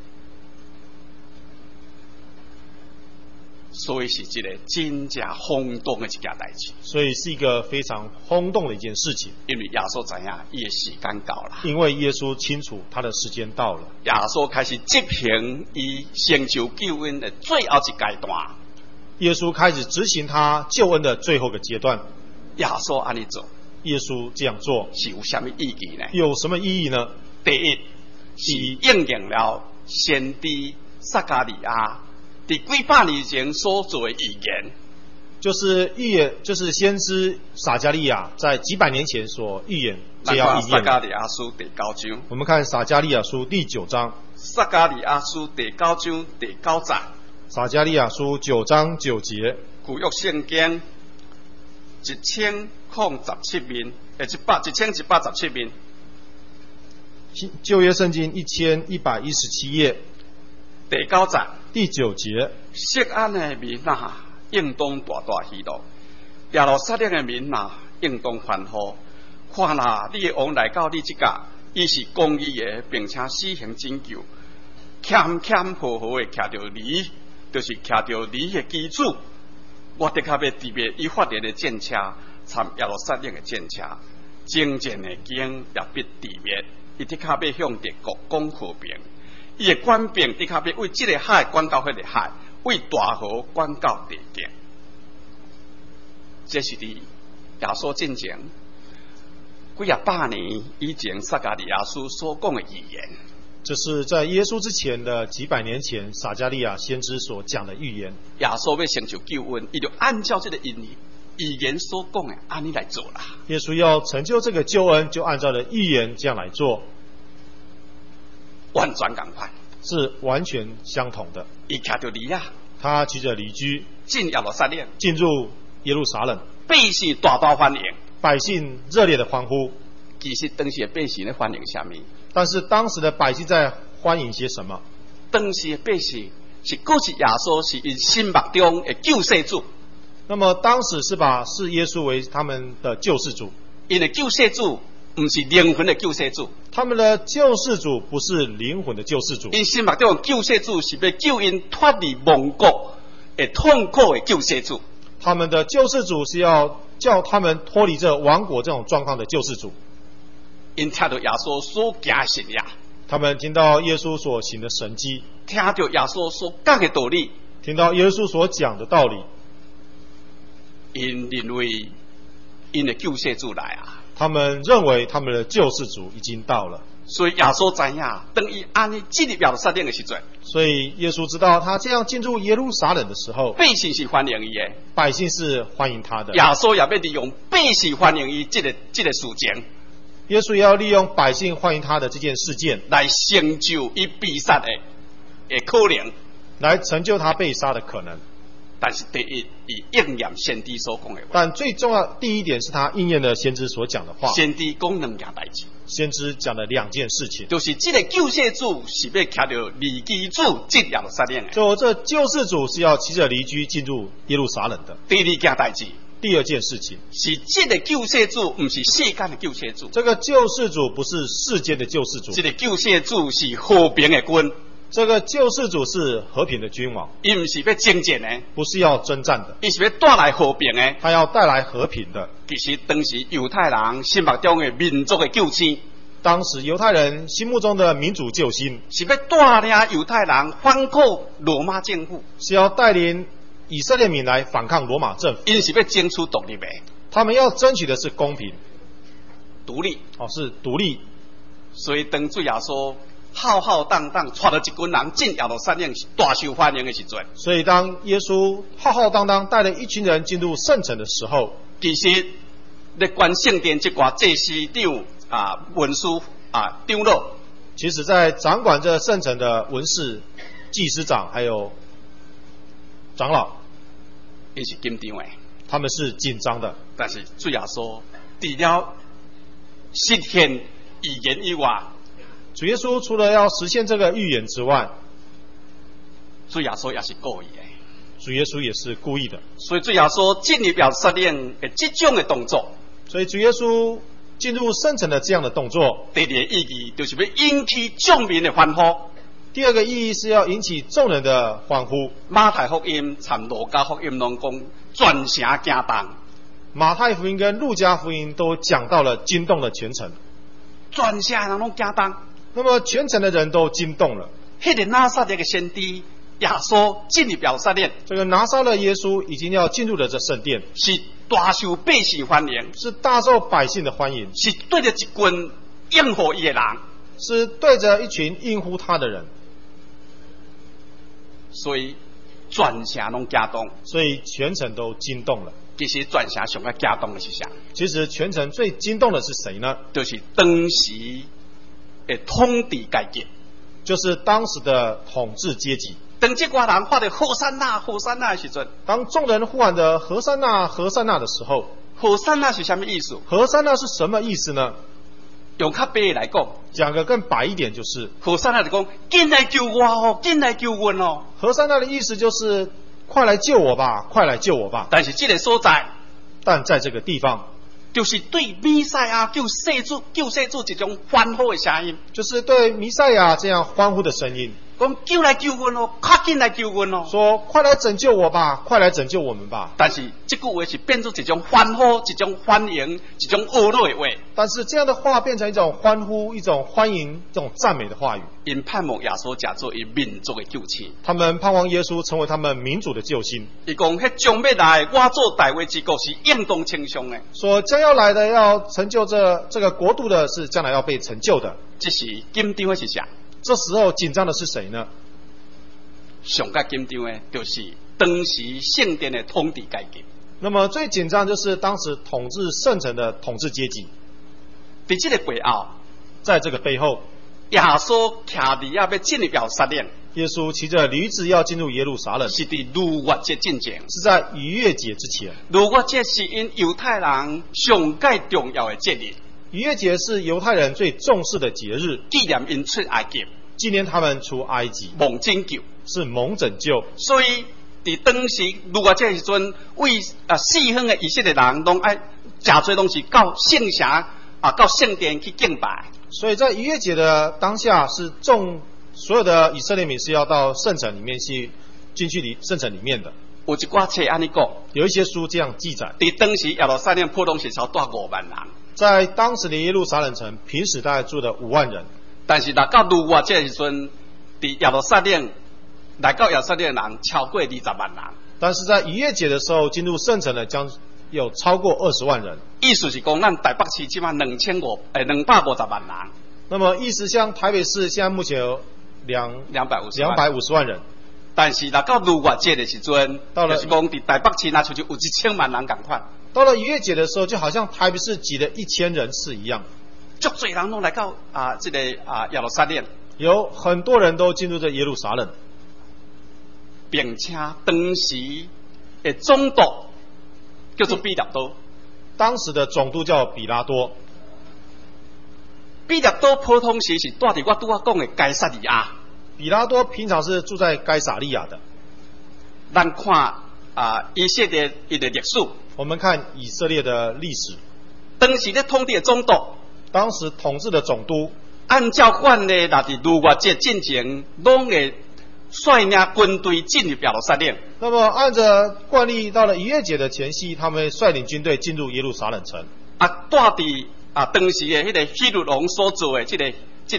所以是一个真正轰动的一件代志， 所以是一个非常轰动的一件事情。 因为耶稣知影伊的时间到了， 因为耶稣清楚他的时间到了， 耶稣开始执行伊成就救恩的最后一阶段。 耶稣开始执行他救恩的最后一个阶段。 耶稣安尼做， 耶稣这样做是有什么意义呢？ 有什么意义呢？ 第一，是应验了先知撒迦利亚伫几百年前所做的预言， 就是先知撒迦利亚在几百年前所预言，这要应验。 撒迦利亚书第9章， 我们看撒迦利亚书第9章， 撒迦利亚书第9章第9节， 撒迦利亚书9章9节， 旧约圣经1117面，1117面， 旧约圣经1117页第9节。 第9节， 锡安的民啊，应当大大喜乐；耶路撒冷的民啊，应当欢呼。看啦，你的王来到你这家，伊是公义的，并且施行拯救，谦谦和和的徛着你，就是徛着你的基础。我的确要特别以法律的战车，参耶路撒冷的战车，征战的经也必地灭，伊的确要向敌国讲和平。伊的官兵的确要为这个海管到迄个海，为大河管到地极。这是伫耶稣进前几啊百年以前撒迦利亚书所讲的预言。 这是在耶稣之前的几百年前撒迦利亚先知所讲的预言。 耶稣要成就救恩，伊就按照这个预言所讲的安尼来做啦。 耶稣要成就这个救恩，就按照了预言这样来做。 完全相反， 是完全相同的。 伊骑着驴啊， 他骑着驴驹进耶路撒冷， 进入耶路撒冷， 百姓大大欢迎， 百姓热烈的欢呼。 其实当时的百姓咧欢迎什么？ 但是当时的百姓在欢迎些什么？ 当时的百姓是估是耶稣是因心目中的救世主。 那么当时是耶稣为他们的救世主， 因的救世主不是灵魂的救世主， 他们的救世主不是灵魂的救世主， 因心目中的救世主是要救因脱离亡国的痛苦的救世主。 他们的救世主是要叫他们脱离这亡国这种状况的救世主。 因听到耶稣所行神业， 他们听到耶稣所行的神迹， 听到耶稣所讲的道理， 听到耶稣所讲的道理， 因认为因的救世主来啊， 他们认为他们的救世主已经到了， 所以耶稣知影，当伊安尼进入耶路撒冷的时阵， 所以耶稣知道他这样进入耶路撒冷的时候， 百姓是欢迎伊的， 百姓是欢迎他的。 耶稣也要利用百姓欢迎伊这个事情， 耶稣也要利用百姓欢迎他的这件事件， 来成就伊被杀的可能， 来成就他被杀的可能。 但是第一，以应验先知所讲的话。 但最重要第一点是他应验了先知所讲的话。 先知讲两件代志。 先知讲了2件事情， 就是这个救世主是要骑着离基主进耶路撒冷的。 就这救世主是要骑着离居进入耶路撒冷的。 第二件代志。 第2件事情是这个救世主不是世间的救世主。 这个救世主不是世间的救世主。 这个救世主是和平的君。 这个救世主是和平的君王， 伊不是要征战的， 不是要征战的， 伊是要带来和平的， 他要带来和平的。 其实当时犹太人心目中的民族的救星， 当时犹太人心目中的民主救星， 是要带领犹太人反抗罗马政府， 是要带领以色列民来反抗罗马政府。 因是要争取独立的， 他们要争取的是公平、 独立， 是独立。 所以当主耶稣浩浩荡荡带着一群人进耶路撒冷大受欢迎的时阵， 所以当耶稣浩浩荡荡带了一群人进入圣城的时候， 其实咧管圣殿这寡祭司长文书长老， 其实在掌管这圣城的文士、祭司长还有长老， 因是紧张的， 他们是紧张的。 但是主耶稣除了实现预言以外， 主耶稣除了要实现这个预言之外， 主耶稣也是故意的。 主耶稣也是故意的。 所以主耶稣进入耶路撒冷的这种的动作， 所以主耶稣进入圣城的这样的动作， 第二个意义就是要引起众民的欢呼。 第2个意义是要引起众人的欢呼。 马太福音参路加福音拢讲全城惊动， 马太福音跟路加福音都讲到了惊动了全城， 全城人拢惊动。 那么全城的人都惊动了。 迄个拿撒勒的先知耶稣进入耶路撒冷， 这个拿撒勒耶稣已经要进入了这圣殿， 是大受百姓欢迎， 是大受百姓的欢迎， 是对着一群应付伊的人， 是对着一群应呼他的人， 所以全城拢惊动， 所以全城都惊动了。 其实全城上个惊动的是啥？ 其实全城最惊动的是谁呢？ 就是当时的统治阶级， 就是当时的统治阶级。 当这寡人发到和散那和散那的时阵， 当众人呼喊的和散那和散那的时候， 和散那是什么意思？ 和散那是什么意思呢？ 用较白来讲， 讲个更白一点，就是和散那就讲进来救我哦，进来救阮哦。 和散那的意思就是快来救我吧，快来救我吧。 但是这个所在， 但在这个地方， 就是对弥赛亚救世主一种欢呼的声音， 就是对弥赛亚这样欢呼的声音， 讲救来救阮哦，快进来救阮哦， 说快来拯救我吧，快来拯救我们吧。 但是这句话是变作一种欢呼、一种欢迎、一种懊恼的话。 但是这样的话变成一种欢呼、一种欢迎、这种赞美的话语。 因盼望耶稣假做伊民族的救星， 他们盼望耶稣成为他们民主的救星。 伊讲迄将要来我做大卫之国是应当称颂的， 说将要来的要成就这个国度的是将来要被成就的。 这是紧张的是啥？ 这时候紧张的是谁呢？ 上较紧张的就是当时圣殿的统治阶级。 那么最紧张就是当时统治圣城的统治阶级。 在这个背后， 在这个背后， 耶稣徛伫要进入耶路撒冷， 耶稣骑着驴子要进入耶路撒冷， 是伫逾越节进前， 是在逾越节之前。 逾越节是因犹太人上界重要的节日， 逾越节是犹太人最重视的节日， 纪念因出埃及， 纪念他们出埃及， 蒙拯救， 是蒙拯救。 所以伫当时逾越节时阵，为四方的以色列人拢爱诚侪拢是到圣城到圣殿去敬拜。 所以在逾越节的当下，是所有的以色列民是要到圣城里面去进去圣城里面的。 有一寡册安尼讲， 有一些书这样记载。 伫当时耶路撒冷普通是超大5万人， 在当时的耶路撒冷城，平时大概住了5万人。 但是来到逾越节时阵，伫耶路撒冷来到耶路撒冷的人超过20万人。 但是在逾越节的时候，进入圣城的将有超过20万人。 意思是讲，咱台北市即马250万人， 那么意思像台北市现在目前有250万人， 但是若到逾越节的时阵， 到了就是讲伫台北市那出去有1000万人共款， 到了逾越节的时候，就好像台北市挤了1000人次一样， 足侪人拢来到这个耶路撒冷， 有很多人都进入这耶路撒冷， 并且当时的总督叫做彼得多。 当时的总督叫比拉多， 彼得多普通时是住伫我拄仔讲的该撒利亚。 比拉多平常是住在该撒利亚的。 咱看以色列伊的历史， 我们看以色列的历史， 当时咧统治的总督， 当时统治的总督， 按照惯例，若伫逾越节进前，拢会率领军队进入耶路撒冷。 那么按着惯例，到了逾越节的前夕，他们率领军队进入耶路撒冷城。 住伫当时的迄个希律王所做的这个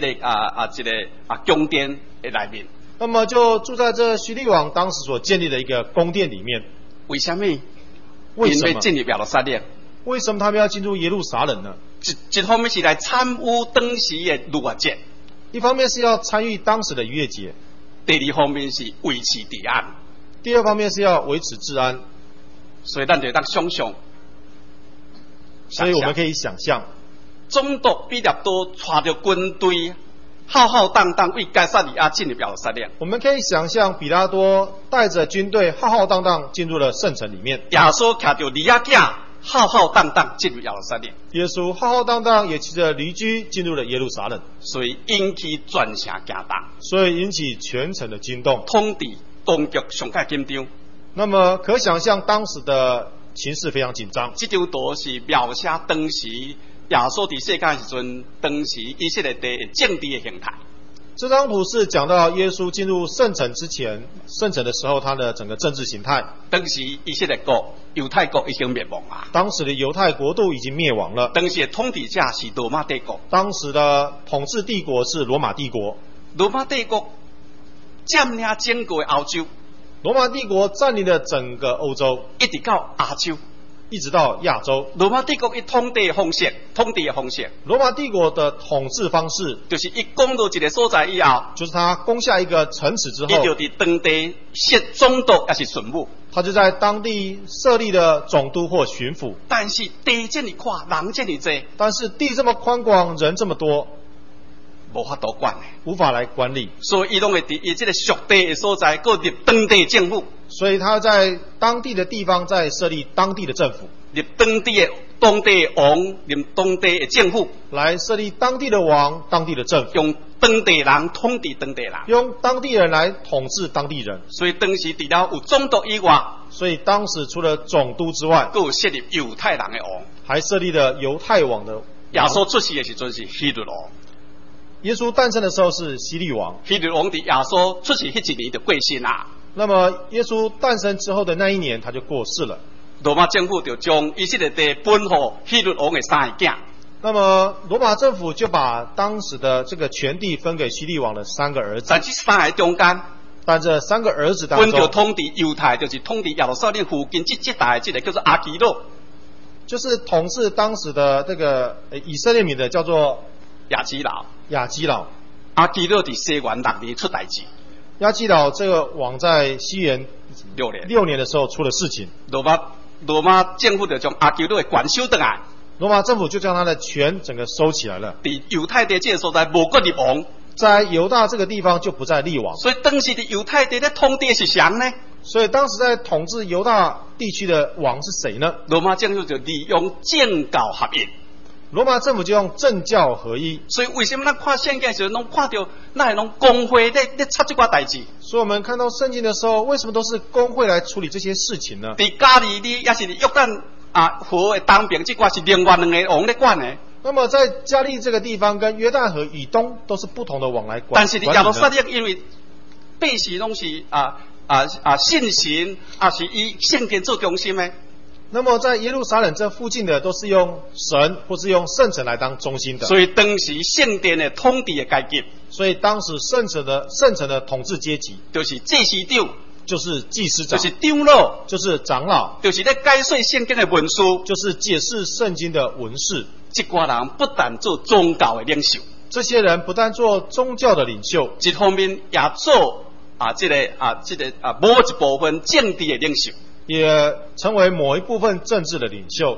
宫殿的内面。 那么就住在这希律王当时所建立的一个宫殿里面。 为什么？ 为什么因为进入耶路撒冷？ 为什么他们要进入耶路撒冷呢？ 一方面是来参与当时的逾越节， 一方面是要参与当时的逾越节， 第二方面是维持治安， 第二方面是要维持治安。 所以咱就当想象， 所以我们可以想象， 总督彼得多带着军队浩浩荡荡为该撒利亚进入耶路撒冷。 我们可以想象比拉多带着军队浩浩荡荡进入了圣城里面， 耶稣骑着驴仔囝浩浩荡荡进入耶路撒冷。 耶稣浩浩荡荡也骑着驴驹进入了耶路撒冷， 所以引起全城惊动， 所以引起全城的惊动， 统治当局上界紧张。 那么可想象当时的情势非常紧张。 这张图是描写当时耶稣伫世界的时阵，当时以色列地政治的形态。 这张图是讲到耶稣进入圣城之前，圣城的时候他的整个政治形态。 当时以色列国、犹太国已经灭亡了。 当时的犹太国度已经灭亡了。 当时的统治者是罗马帝国。 当时的统治帝国是罗马帝国。 罗马帝国占领整个欧洲。 罗马帝国占领了整个欧洲， 一直到亚洲， 一直到亚洲。 罗马帝国一统治的方式， 罗马帝国的统治方式， 就是一攻到一个所在以后， 就是他攻下一个城池之后， 伊就伫当地设总督也是巡抚， 他就在当地设立了总督或巡抚。 但是地这么宽，人这么多， 但是地这么宽广，人这么多， 无法度管的， 无法来管理， 所以伊拢会伫伊这个属地的所在，搁入当地政府， 所以他在当地的地方再设立当地的政府， 入当地的王，入当地的政府， 来设立当地的王、当地的政府， 用当地人统治当地人， 用当地人来统治当地人。 所以当时除了有总督以外， 所以当时除了总督之外， 还有设立犹太人的王， 还设立了犹太王的。 耶稣出世的时阵是希律王。 耶稣诞生的时候是希律王， 希律王伫耶稣出世迄一年就过身啊。 那么耶稣诞生之后的那一年，他就过世了。 罗马政府就将以色列地分予希律王的三个囝。 那么罗马政府就把当时的这个权地分给希律王的3个儿子。 但这3个中间， 但这3个儿子当中， 分就统治犹太，就是统治耶路撒冷附近这带这个叫做阿基洛， 就是统治当时的这个以色列民的叫做亚基老。 亚基老， 阿基洛伫西元6年出代志。 亚基老这个王在西元 6 年的时候出了事情， 罗马政府就将阿基洛的权收回来。 罗马政府就将他的权整个收起来了。 伫犹太地这个所在无国立王， 在犹大这个地方就不再立王。 所以当时的犹太地咧统治是谁呢？ 所以当时在统治犹大地区的王是谁呢？ 罗马政府就利用政教合一。 罗马政府就用政教合一， 所以为什么咱看圣经的时候，拢看到那系拢公会咧插这挂代志？ 所以我们看到圣经的时候，为什么都是公会来处理这些事情呢？ 伫加利利也是约旦河的东边，这挂是另外2个王咧管的。 那么在加利这个地方跟约旦河以东都是不同的王来管。 但是耶路撒冷因为百姓拢是信神，是以圣殿做中心的。 那么在耶路撒冷这附近的都是用神或是用圣城来当中心的， 所以当时圣殿的统治的阶级， 所以当时圣城的统治阶级就是祭司长、 就是祭司长， 就是长老， 就是长老， 就是咧解说圣经的文士， 就是解释圣经的文士。 这挂人不但做宗教的领袖， 这些人不但做宗教的领袖， 一方面也做某一部分政治的领袖， 也成为某一部分政治的领袖。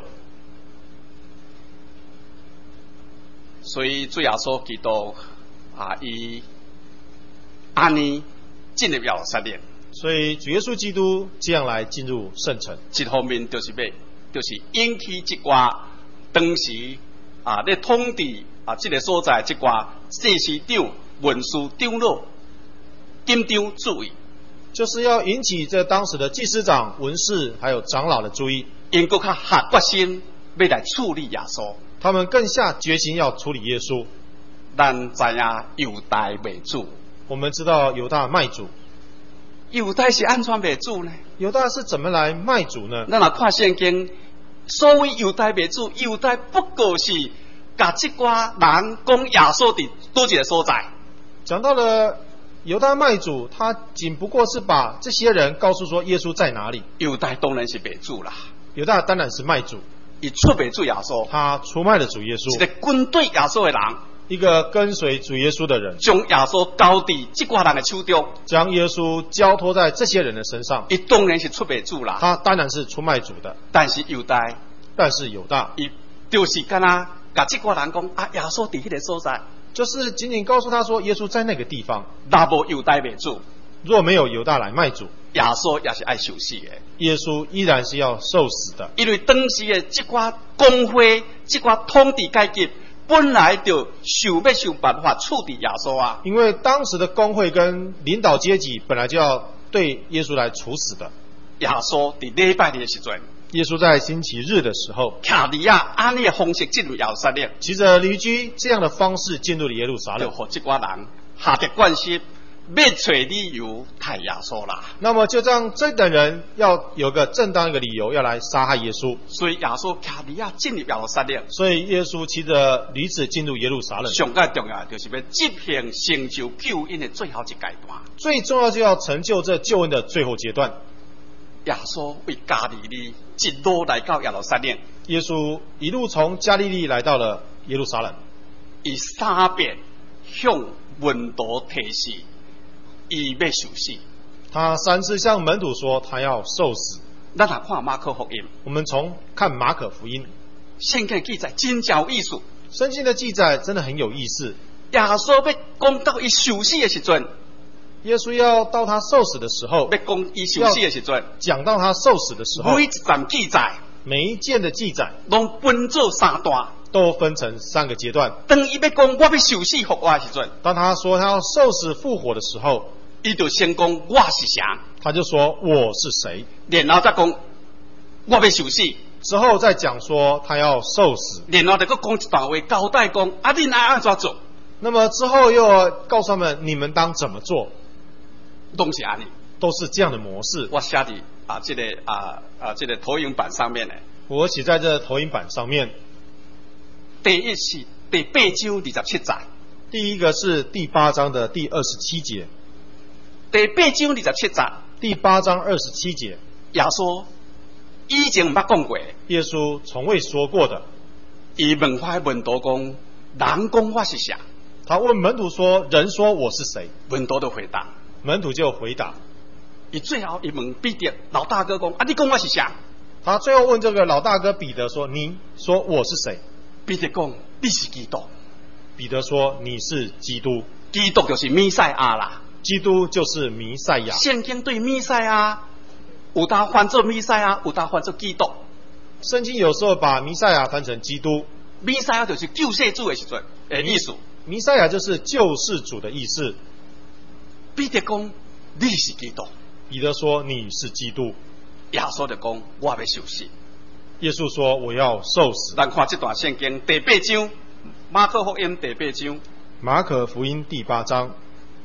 所以主耶稣基督伊安尼进入耶路撒冷。 所以主耶稣基督这样来进入圣城， 一方面就是引起这挂当时咧统治这个所在这挂祭司长、文士、长老紧张注意， 就是要引起这当时的祭司长、文士还有长老的注意， 因更较下决心要来处理耶稣。 他们更下决心要处理耶稣。 咱知影犹大卖主， 我们知道犹大卖主， 犹大是安怎卖主呢？ 犹大是怎么来卖主呢？ 咱若看圣经，所谓犹大卖主，犹大不过是甲这寡人讲耶稣伫多一个所在。 讲到了犹大卖主，他仅不过是把这些人告诉说耶稣在哪里。 犹大当然是卖主啦， 犹大当然是卖主， 伊出卖主耶稣， 他出卖了主耶稣， 一个军队耶稣的人， 一个跟随主耶稣的人， 将耶稣交伫这寡人的手中， 将耶稣交托在这些人的身上。 伊当然是出卖主啦， 他当然是出卖主的。 但是犹大伊就是敢若甲这寡人讲耶稣伫迄个所在， 就是仅仅告诉他说耶稣在那个地方。 若无犹大卖主， 若没有犹大来卖主， 耶稣也是爱受死的。 耶稣依然是要受死的， 因为当时的这寡公会、这寡统治阶级本来就想办法处理耶稣啊。 因为当时的公会跟领导阶级本来就要对耶稣来处死的。 耶稣伫礼拜日的时阵， 耶稣在星期日的时候， 骑驴安尼的方式进入耶路撒冷， 骑着驴驹这样的方式进入了耶路撒冷， 就和这寡人下定决心要找理由杀耶稣啦。 那么就让这等人要有个正当一个理由要来杀害耶稣。 所以耶稣骑驴进入耶路撒冷， 所以耶稣骑着驴子进入耶路撒冷。 上介重要就是要执行成就救恩的最后一阶段。 最重要就要成就这救恩的最后阶段。 耶稣为加利利一路来到耶路撒冷， 耶稣一路从加利利来到了耶路撒冷， 伊3遍向门徒提示，伊要受死。 他3次向门徒说他要受死。 咱来看马可福音， 我们从看马可福音， 圣经记载真有意思。 圣经的记载真的很有意思。 耶稣要讲到伊受死的时阵， 耶稣要到他受死的时候， 要讲伊受死的时阵， 讲到他受死的时候， 每一段记载， 每一件的记载拢分做3段， 都分成3个阶段。 当伊要讲我要受死复活的时阵， 当他说他要受死复活的时候， 伊就先讲我是谁， 他就说我是谁， 然后再讲我要受死， 之后再讲说他要受死， 然后再讲一段话交代讲你爱安怎做。 那么之后又要告诉他们你们当怎么做， 都是安尼， 都是这样的模式。 我写伫这个投影板上面呢， 我写在这投影板上面。 第一是第8章27节， 第一个是第8章的第27节。 第8章27节， 第8章27节， 耶稣以前毋捌讲过， 耶稣从未说过的。 伊问他门徒讲，人讲我是谁？ 他问门徒说，人说我是谁？ 门徒就回答， 门徒就回答。 伊最后伊问彼得老大哥讲，你讲我是谁？ 他最后问这个老大哥彼得说，你说我是谁？ 彼得讲，你是基督。 彼得说，你是基督。 基督就是弥赛亚啦。 基督就是弥赛亚。 圣经对弥赛亚有当翻做弥赛亚，有当翻做基督。 圣经有时候把弥赛亚翻成基督。 弥赛亚就是救世主的时阵意思。 弥赛亚就是救世主的意思。 彼得讲，你是基督。 彼得说，你是基督。 耶稣就讲，我要受死。 耶稣说，我要受死。 咱看这段圣经第8章，马可福音第8章。 马可福音第8章。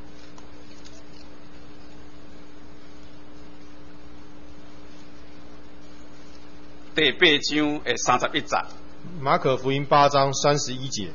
第8章的31节。 马可福音8章31节。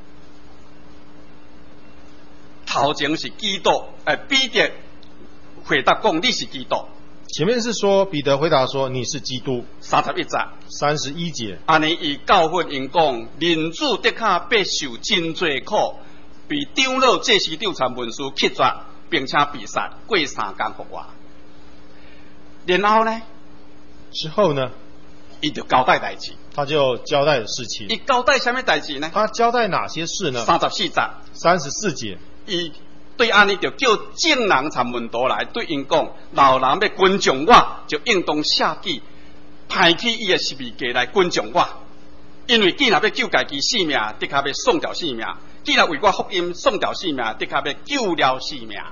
头前是基督，彼得回答讲你是基督。 前面是说彼得回答说你是基督 31节， 31节， 安尼伊教训因讲，人子的确必受真多苦，被长老、祭司、长参文书斥绝，并且被杀，过3天复活。然后呢， 之后呢， 伊就交代代志。 他就交代的事伊情。 交代什么代志呢？ 他交代哪些事呢 34节， ？34节， 伊对安尼就叫正人参门徒来对因讲，老人要尊重我，就应当下记派去伊的十字架来尊重我。因为既然要救家己性命，的确要送掉性命；既然为我福音送掉性命，的确要救了性命。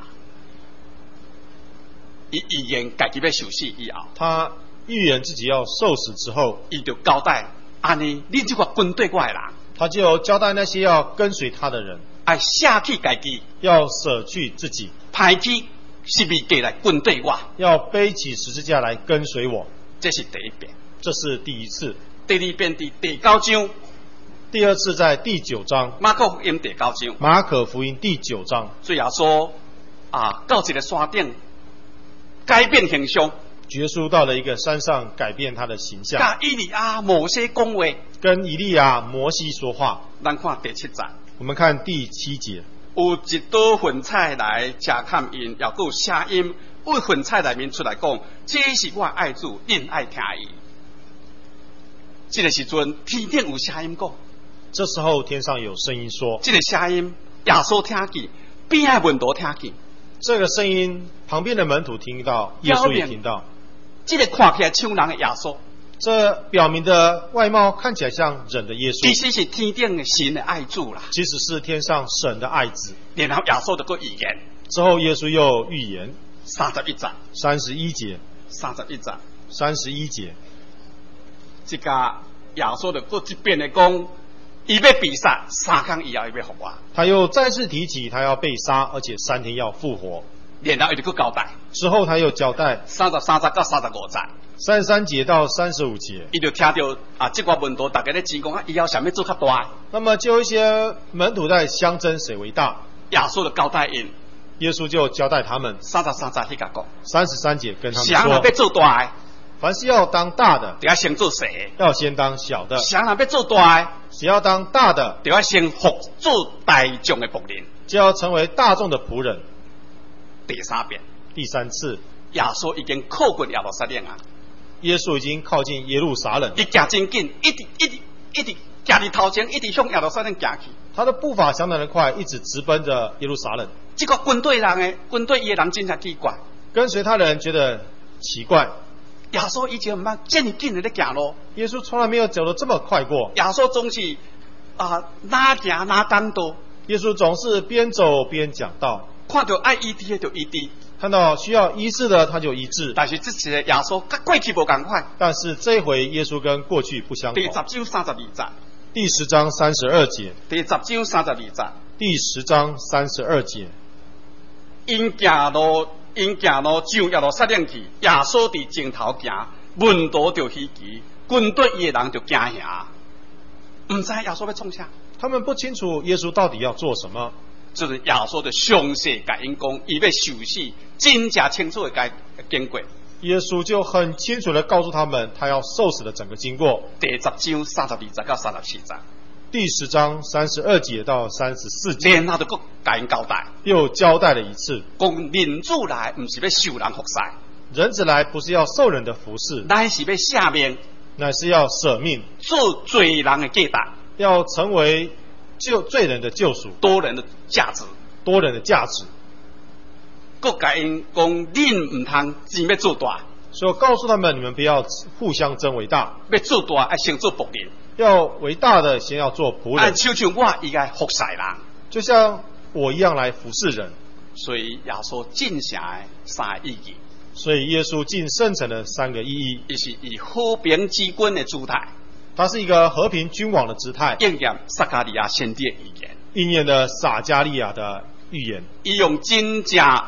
伊预言家己要受死以后， 他预言自己要受死之后， 伊就交代安尼，恁这个军队我的人， 他就交代那些要跟随他的人， 爱舍弃家己， 要舍去自己， 派去十字架来军队我。 要背起十字架来跟随我。 这是第一遍。 这是第一次。 第二遍伫第9章， 第二次在第9章， 马可福音第9章， 马可福音第9章， 最耶稣到一个山顶，改变形象， 耶稣到了一个山上，改变他的形象， 甲以利亚、摩西讲话。 跟以利亚、摩西说话。 咱看第7节， 我们看第7节， 有一朵云彩来遮看因，也有声音为云彩内面出来讲，这是我爱子，恁爱听伊。这个时阵，天顶有声音讲， 这时候天上有声音说， 这个声音耶稣听见，边的门徒听见。 这个声音旁边的门徒听到，耶稣也听到。 这个看起来像人的耶稣， 这表明的外貌看起来像人的耶其稣， 实是天顶的神的爱子啦。 其实是天上神的爱子。 然后耶稣就个预言， 之后耶稣又预言 31节 ，31节 ，31节， ，31节， 这个耶稣就个这边的讲，伊要被杀，3天以后伊要复活。 他又再次提起他要被杀，而且3天要复活。 然后伊就个交代之后他又交代 33节到35节， 33节到35节， 伊就听到这个门徒大家咧争讲，以后想要做较大。 那么就有一些门徒在相争谁为大， 耶稣就交代因耶稣就交代他们 33节迄个讲， 33节跟他们谁若要说， 做大的， 凡是要当大的， 就要先做小的； 要先当小的； 谁若要做大的， 谁要当大的， 就要先服做大众的仆人。 就要成为大众的仆人。 第3遍， 第3次， 耶稣已经靠近耶路撒冷啊， 耶稣已经靠近耶路撒冷， 伊行真紧，一直行伫头前，一直向耶路撒冷行去。 他的步伐相当的快，一直直奔着耶路撒冷。 这个军队伊的人真正奇怪， 跟随他的人觉得奇怪， 耶稣以前唔捌这么紧的咧行路， 耶稣从来没有走得这么快过。 耶稣总是哪行哪讲道， 耶稣总是边走边讲道， 看到爱医治的就医治， 看到需要医治的他就医治。 但是这次的耶稣甲过去无共款。 但是这一回耶稣跟过去不相同。 第10章32节， 第10章32节， 第10章32节， 第10章32节， 因行路上耶路撒冷去，耶稣伫前头行，门徒就稀奇，军队伊的人就惊吓，唔知耶稣要创啥。 他们不清楚耶稣到底要做什么。 就是耶稣的详细甲因讲，伊要受死，真正清楚的甲经过。 耶稣就很清楚的告诉他们，他要受死的整个经过。 第10章32节到34节， 第10章32节到34节， 然后就佮甲因交代， 又交代了一次， 讲人子来，唔是要受人服侍， 人子来不是要受人的服侍， 乃是要赦免， 乃是要舍命， 做罪人的解答， 要成为罪人的救赎， 多人的价值。 多人的价值。 佮甲因讲，恁唔通只要做大， 所以告诉他们，你们不要互相争为大， 要做大要先做仆人， 要为大的先要做仆人， 像我伊该服侍人， 就像我一样来服侍人。 所以耶稣进城的3个意义， 所以耶稣进圣城的3个意义， 伊是以和平之君的姿态， 它是一个和平君王的姿态， 应验撒迦利亚先知的预言， 应验了撒迦利亚的预言。 伊用真正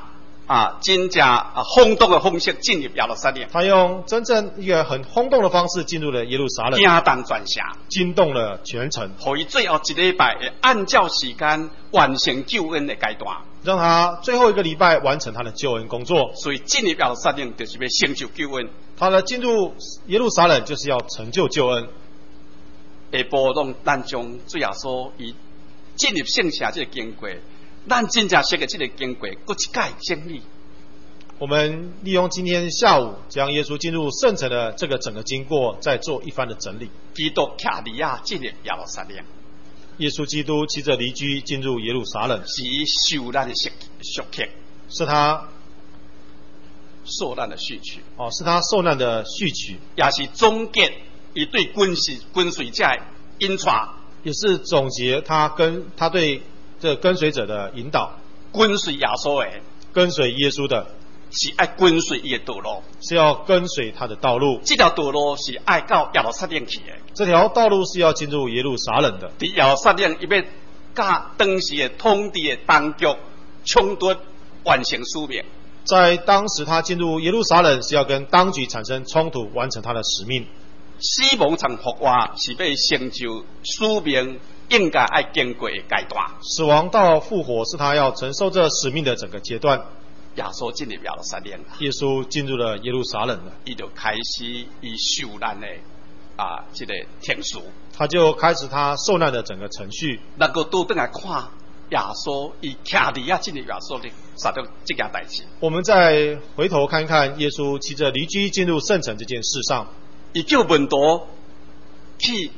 真正轰动的方式进入耶路撒冷， 他用真正一个很轰动的方式进入了耶路撒冷， 惊动全城， 惊动了全城， 互伊最后一礼拜会按照时间完成救恩的阶段， 让他最后一个礼拜完成他的救恩工作。 所以进入耶路撒冷就是要成就救恩。 他的进入耶路撒冷就是要成就救恩。 下晡让咱将主耶稣伊进入圣城这个经过，咱真正识的这个经过，搁一解整理。 我们利用今天下午将耶稣进入圣城的这个整个经过，再做一番的整理。 基督骑驴仔进入耶路撒冷， 耶稣基督骑着驴驹进入耶路撒冷， 是伊受咱的赎客， 是他受难的序曲， 是他受难的序曲， 也是总结伊对跟随者的引带， 也是总结他对这跟随者的引导。 跟随耶稣的， 跟随耶稣的是爱跟随伊的道路， 是要跟随他的道路。 这条道路是爱到耶路撒冷去的， 这条道路是要进入耶路撒冷的。 伫耶路撒冷，伊要甲当时的统治的当局冲突，完成使命。 在当时，他进入耶路撒冷是要跟当局产生冲突，完成他的使命。 死亡场复活是要成就使命应该爱经过的阶段。 死亡到复活是他要承受这使命的整个阶段。 耶稣进入耶路撒冷了， 耶稣进入了耶路撒冷了， 伊就开始伊受难的这个程序， 他就开始他受难的整个程序。 能够倒转来看耶稣伊骑驴仔进入耶稣的啥叫这件代志。 我们再回头看看耶稣骑着驴驹进入圣城这件事上， 伊叫门徒去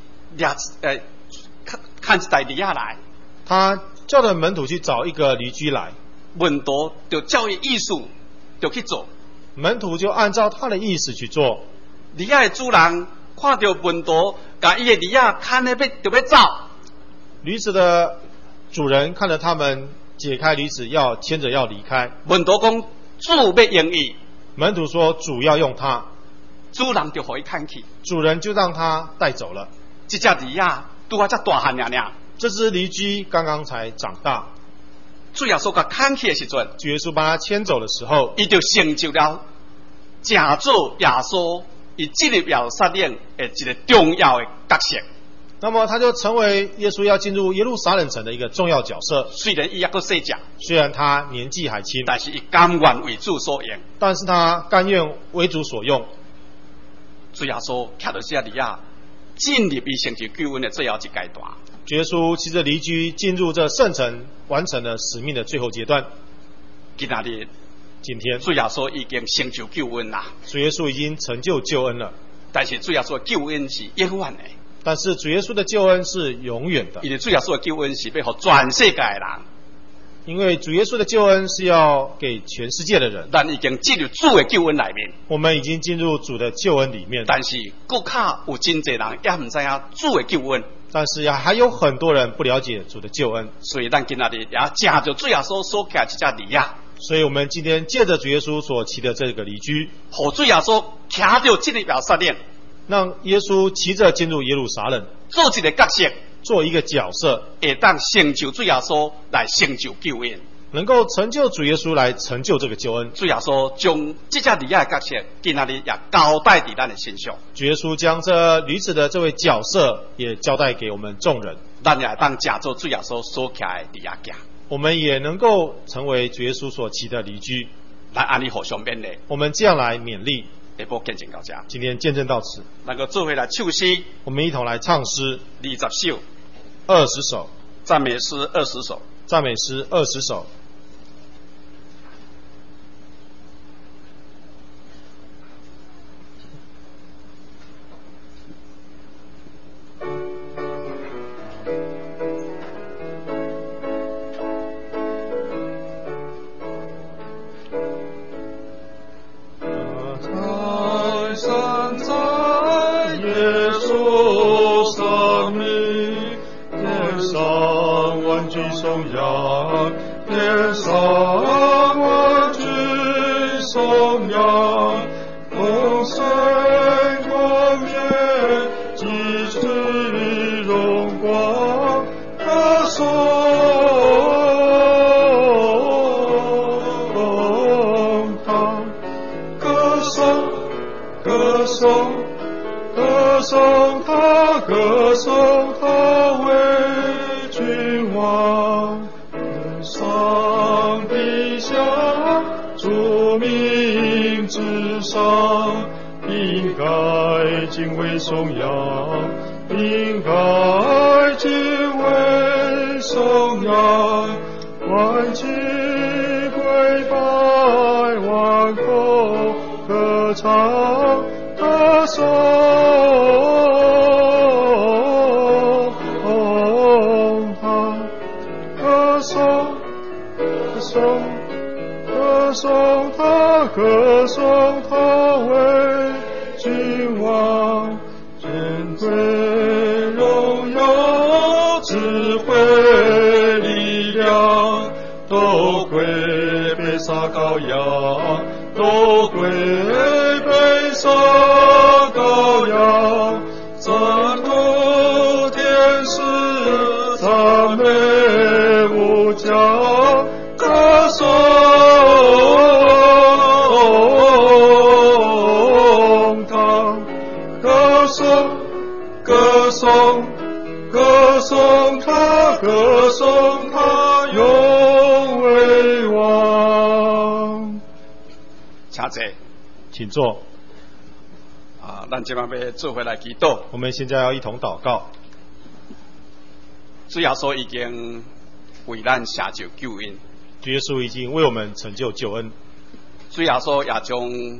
看一台驴仔来， 他叫了门徒去找一个驴驹来， 门徒就照伊意思就去做， 门徒就按照他的意思去做。 驴仔的主人看到门徒，甲伊的驴仔牵咧就要走， 驴子的主人看着他们解开驴子，要牵着要离开。 门徒讲主要用伊， 门徒说主要用他， 主人就互伊牵去， 主人就让他带走了。 这只驴仔拄啊才大汉尔， 这只驴驹刚刚才长大。 主耶稣甲牵去的时阵， 主耶稣把他牵走的时候， 伊就成就了正做耶稣伊进入耶路撒冷的一个重要的角色。 那么他就成为耶稣要进入耶路撒冷城的一个重要角色。 虽然伊还阁小只， 虽然他年纪还轻， 但是伊甘愿为主所用， 但是他甘愿为主所用。 主耶稣骑着这驴仔进入伊成就救恩的最后一阶段。 主耶稣骑着驴驹进入这圣城，完成了使命的最后阶段。 今天主耶稣已经成就救恩啦， 主耶稣已经成就救恩了。 但是主耶稣的救恩是永远的， 但是主耶稣的救恩是永远的。 因为主耶稣的救恩是要给全世界的人， 因为主耶稣的救恩是要给全世界的人。 咱已经进入主的救恩里面， 我们已经进入主的救恩里面， 但是搁较有真侪人也唔知影主的救恩， 但是还有很多人不了解主的救恩。 所以咱今仔日也借着主耶稣所骑这只驴仔， 所以我们今天借着主耶稣所骑的这个驴驹， 互主耶稣骑着进入耶路撒冷， 让耶稣骑着进入耶路撒冷， 做一个角色， 做一个角色， 会当成就主耶稣来成就救恩， 能够成就主耶稣来成就这个救恩。 主耶稣将这只驴仔的角色，今仔日也交代在咱的身上。 主耶稣将这驴子的这位角色也交代给我们众人， 咱也当假做主耶稣所骑的驴仔行， 我们也能够成为主耶稣所骑的驴驹， 来安尼互相勉励。 我们这样来勉励。 下晡见证到这， 今天见证到此， 能够做回来唱诗， 我们一同来唱诗 20首 ，20首， 赞美诗20首， 赞美诗20首。 颂他，歌颂他为君王，人上地下，主名之上，应该敬畏颂扬，应该敬畏颂扬，万军跪拜，万口歌唱，歌颂他，歌颂，歌颂，歌颂他，歌颂他为君王，尊贵荣耀，智慧力量，都归被杀羔羊，都归被杀羔羊，赞图天使，赞美无疆，歌颂他，歌颂，歌颂，歌颂他，歌颂他永为王。 请坐。 请坐。 咱今晚要做回来祈祷。 我们现在要一同祷告。 主耶稣已经为咱成就救恩， 主耶稣已经为我们成就救恩。 主耶稣也将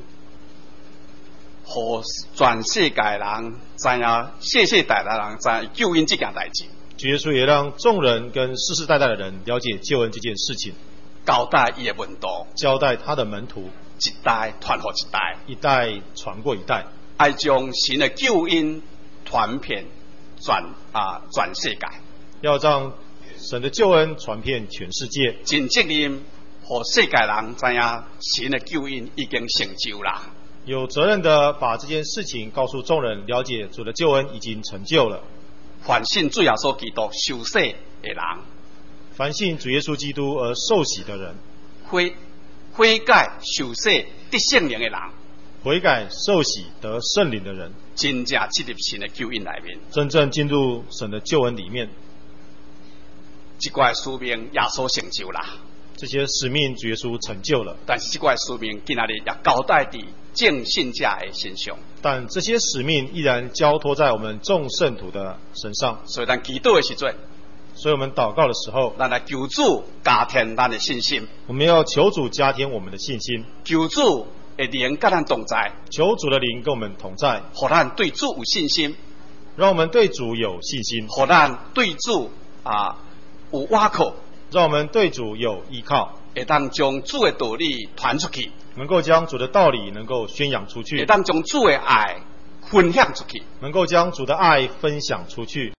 互全世界人知影，世世代代人知影救恩这件代志。 主耶稣也让众人跟世世代代的人了解救恩这件事情， 交代伊的门徒， 交代他的门徒， 一代传给一代， 一代传过一代， 爱将神的救恩传遍全世界， 要让神的救恩传遍全世界。 尽责任，让世界人知影神的救恩已经成就啦。 有责任的把这件事情告诉众人，了解主的救恩已经成就了。 凡信主耶稣基督受洗的人， 凡信主耶稣基督而受洗的人， 悔改受洗得圣灵的人， 悔改受洗得圣灵的人， 真正进入神的救恩里面， 真正进入神的救恩里面。 这块使命耶稣成就啦， 这些使命主耶稣成就了， 但是这块使命今仔日也交代在正信者的身上。 但这些使命依然交托在我们众圣徒的身上。 所以咱祈祷的时阵， 所以我们祷告的时候， 咱来求主加添咱的信心。 我们要求主加添我们的信心， 求主的灵跟咱同在， 求主的灵跟我们同在， 让咱对主有信心， 让我们对主有信心， 让咱对主有倚靠， 让我们对主有依靠， 会当将主的道理传出去， 能够将主的道理能够宣扬出去， 会当将主的爱分享出去， 能够将主的爱分享出去。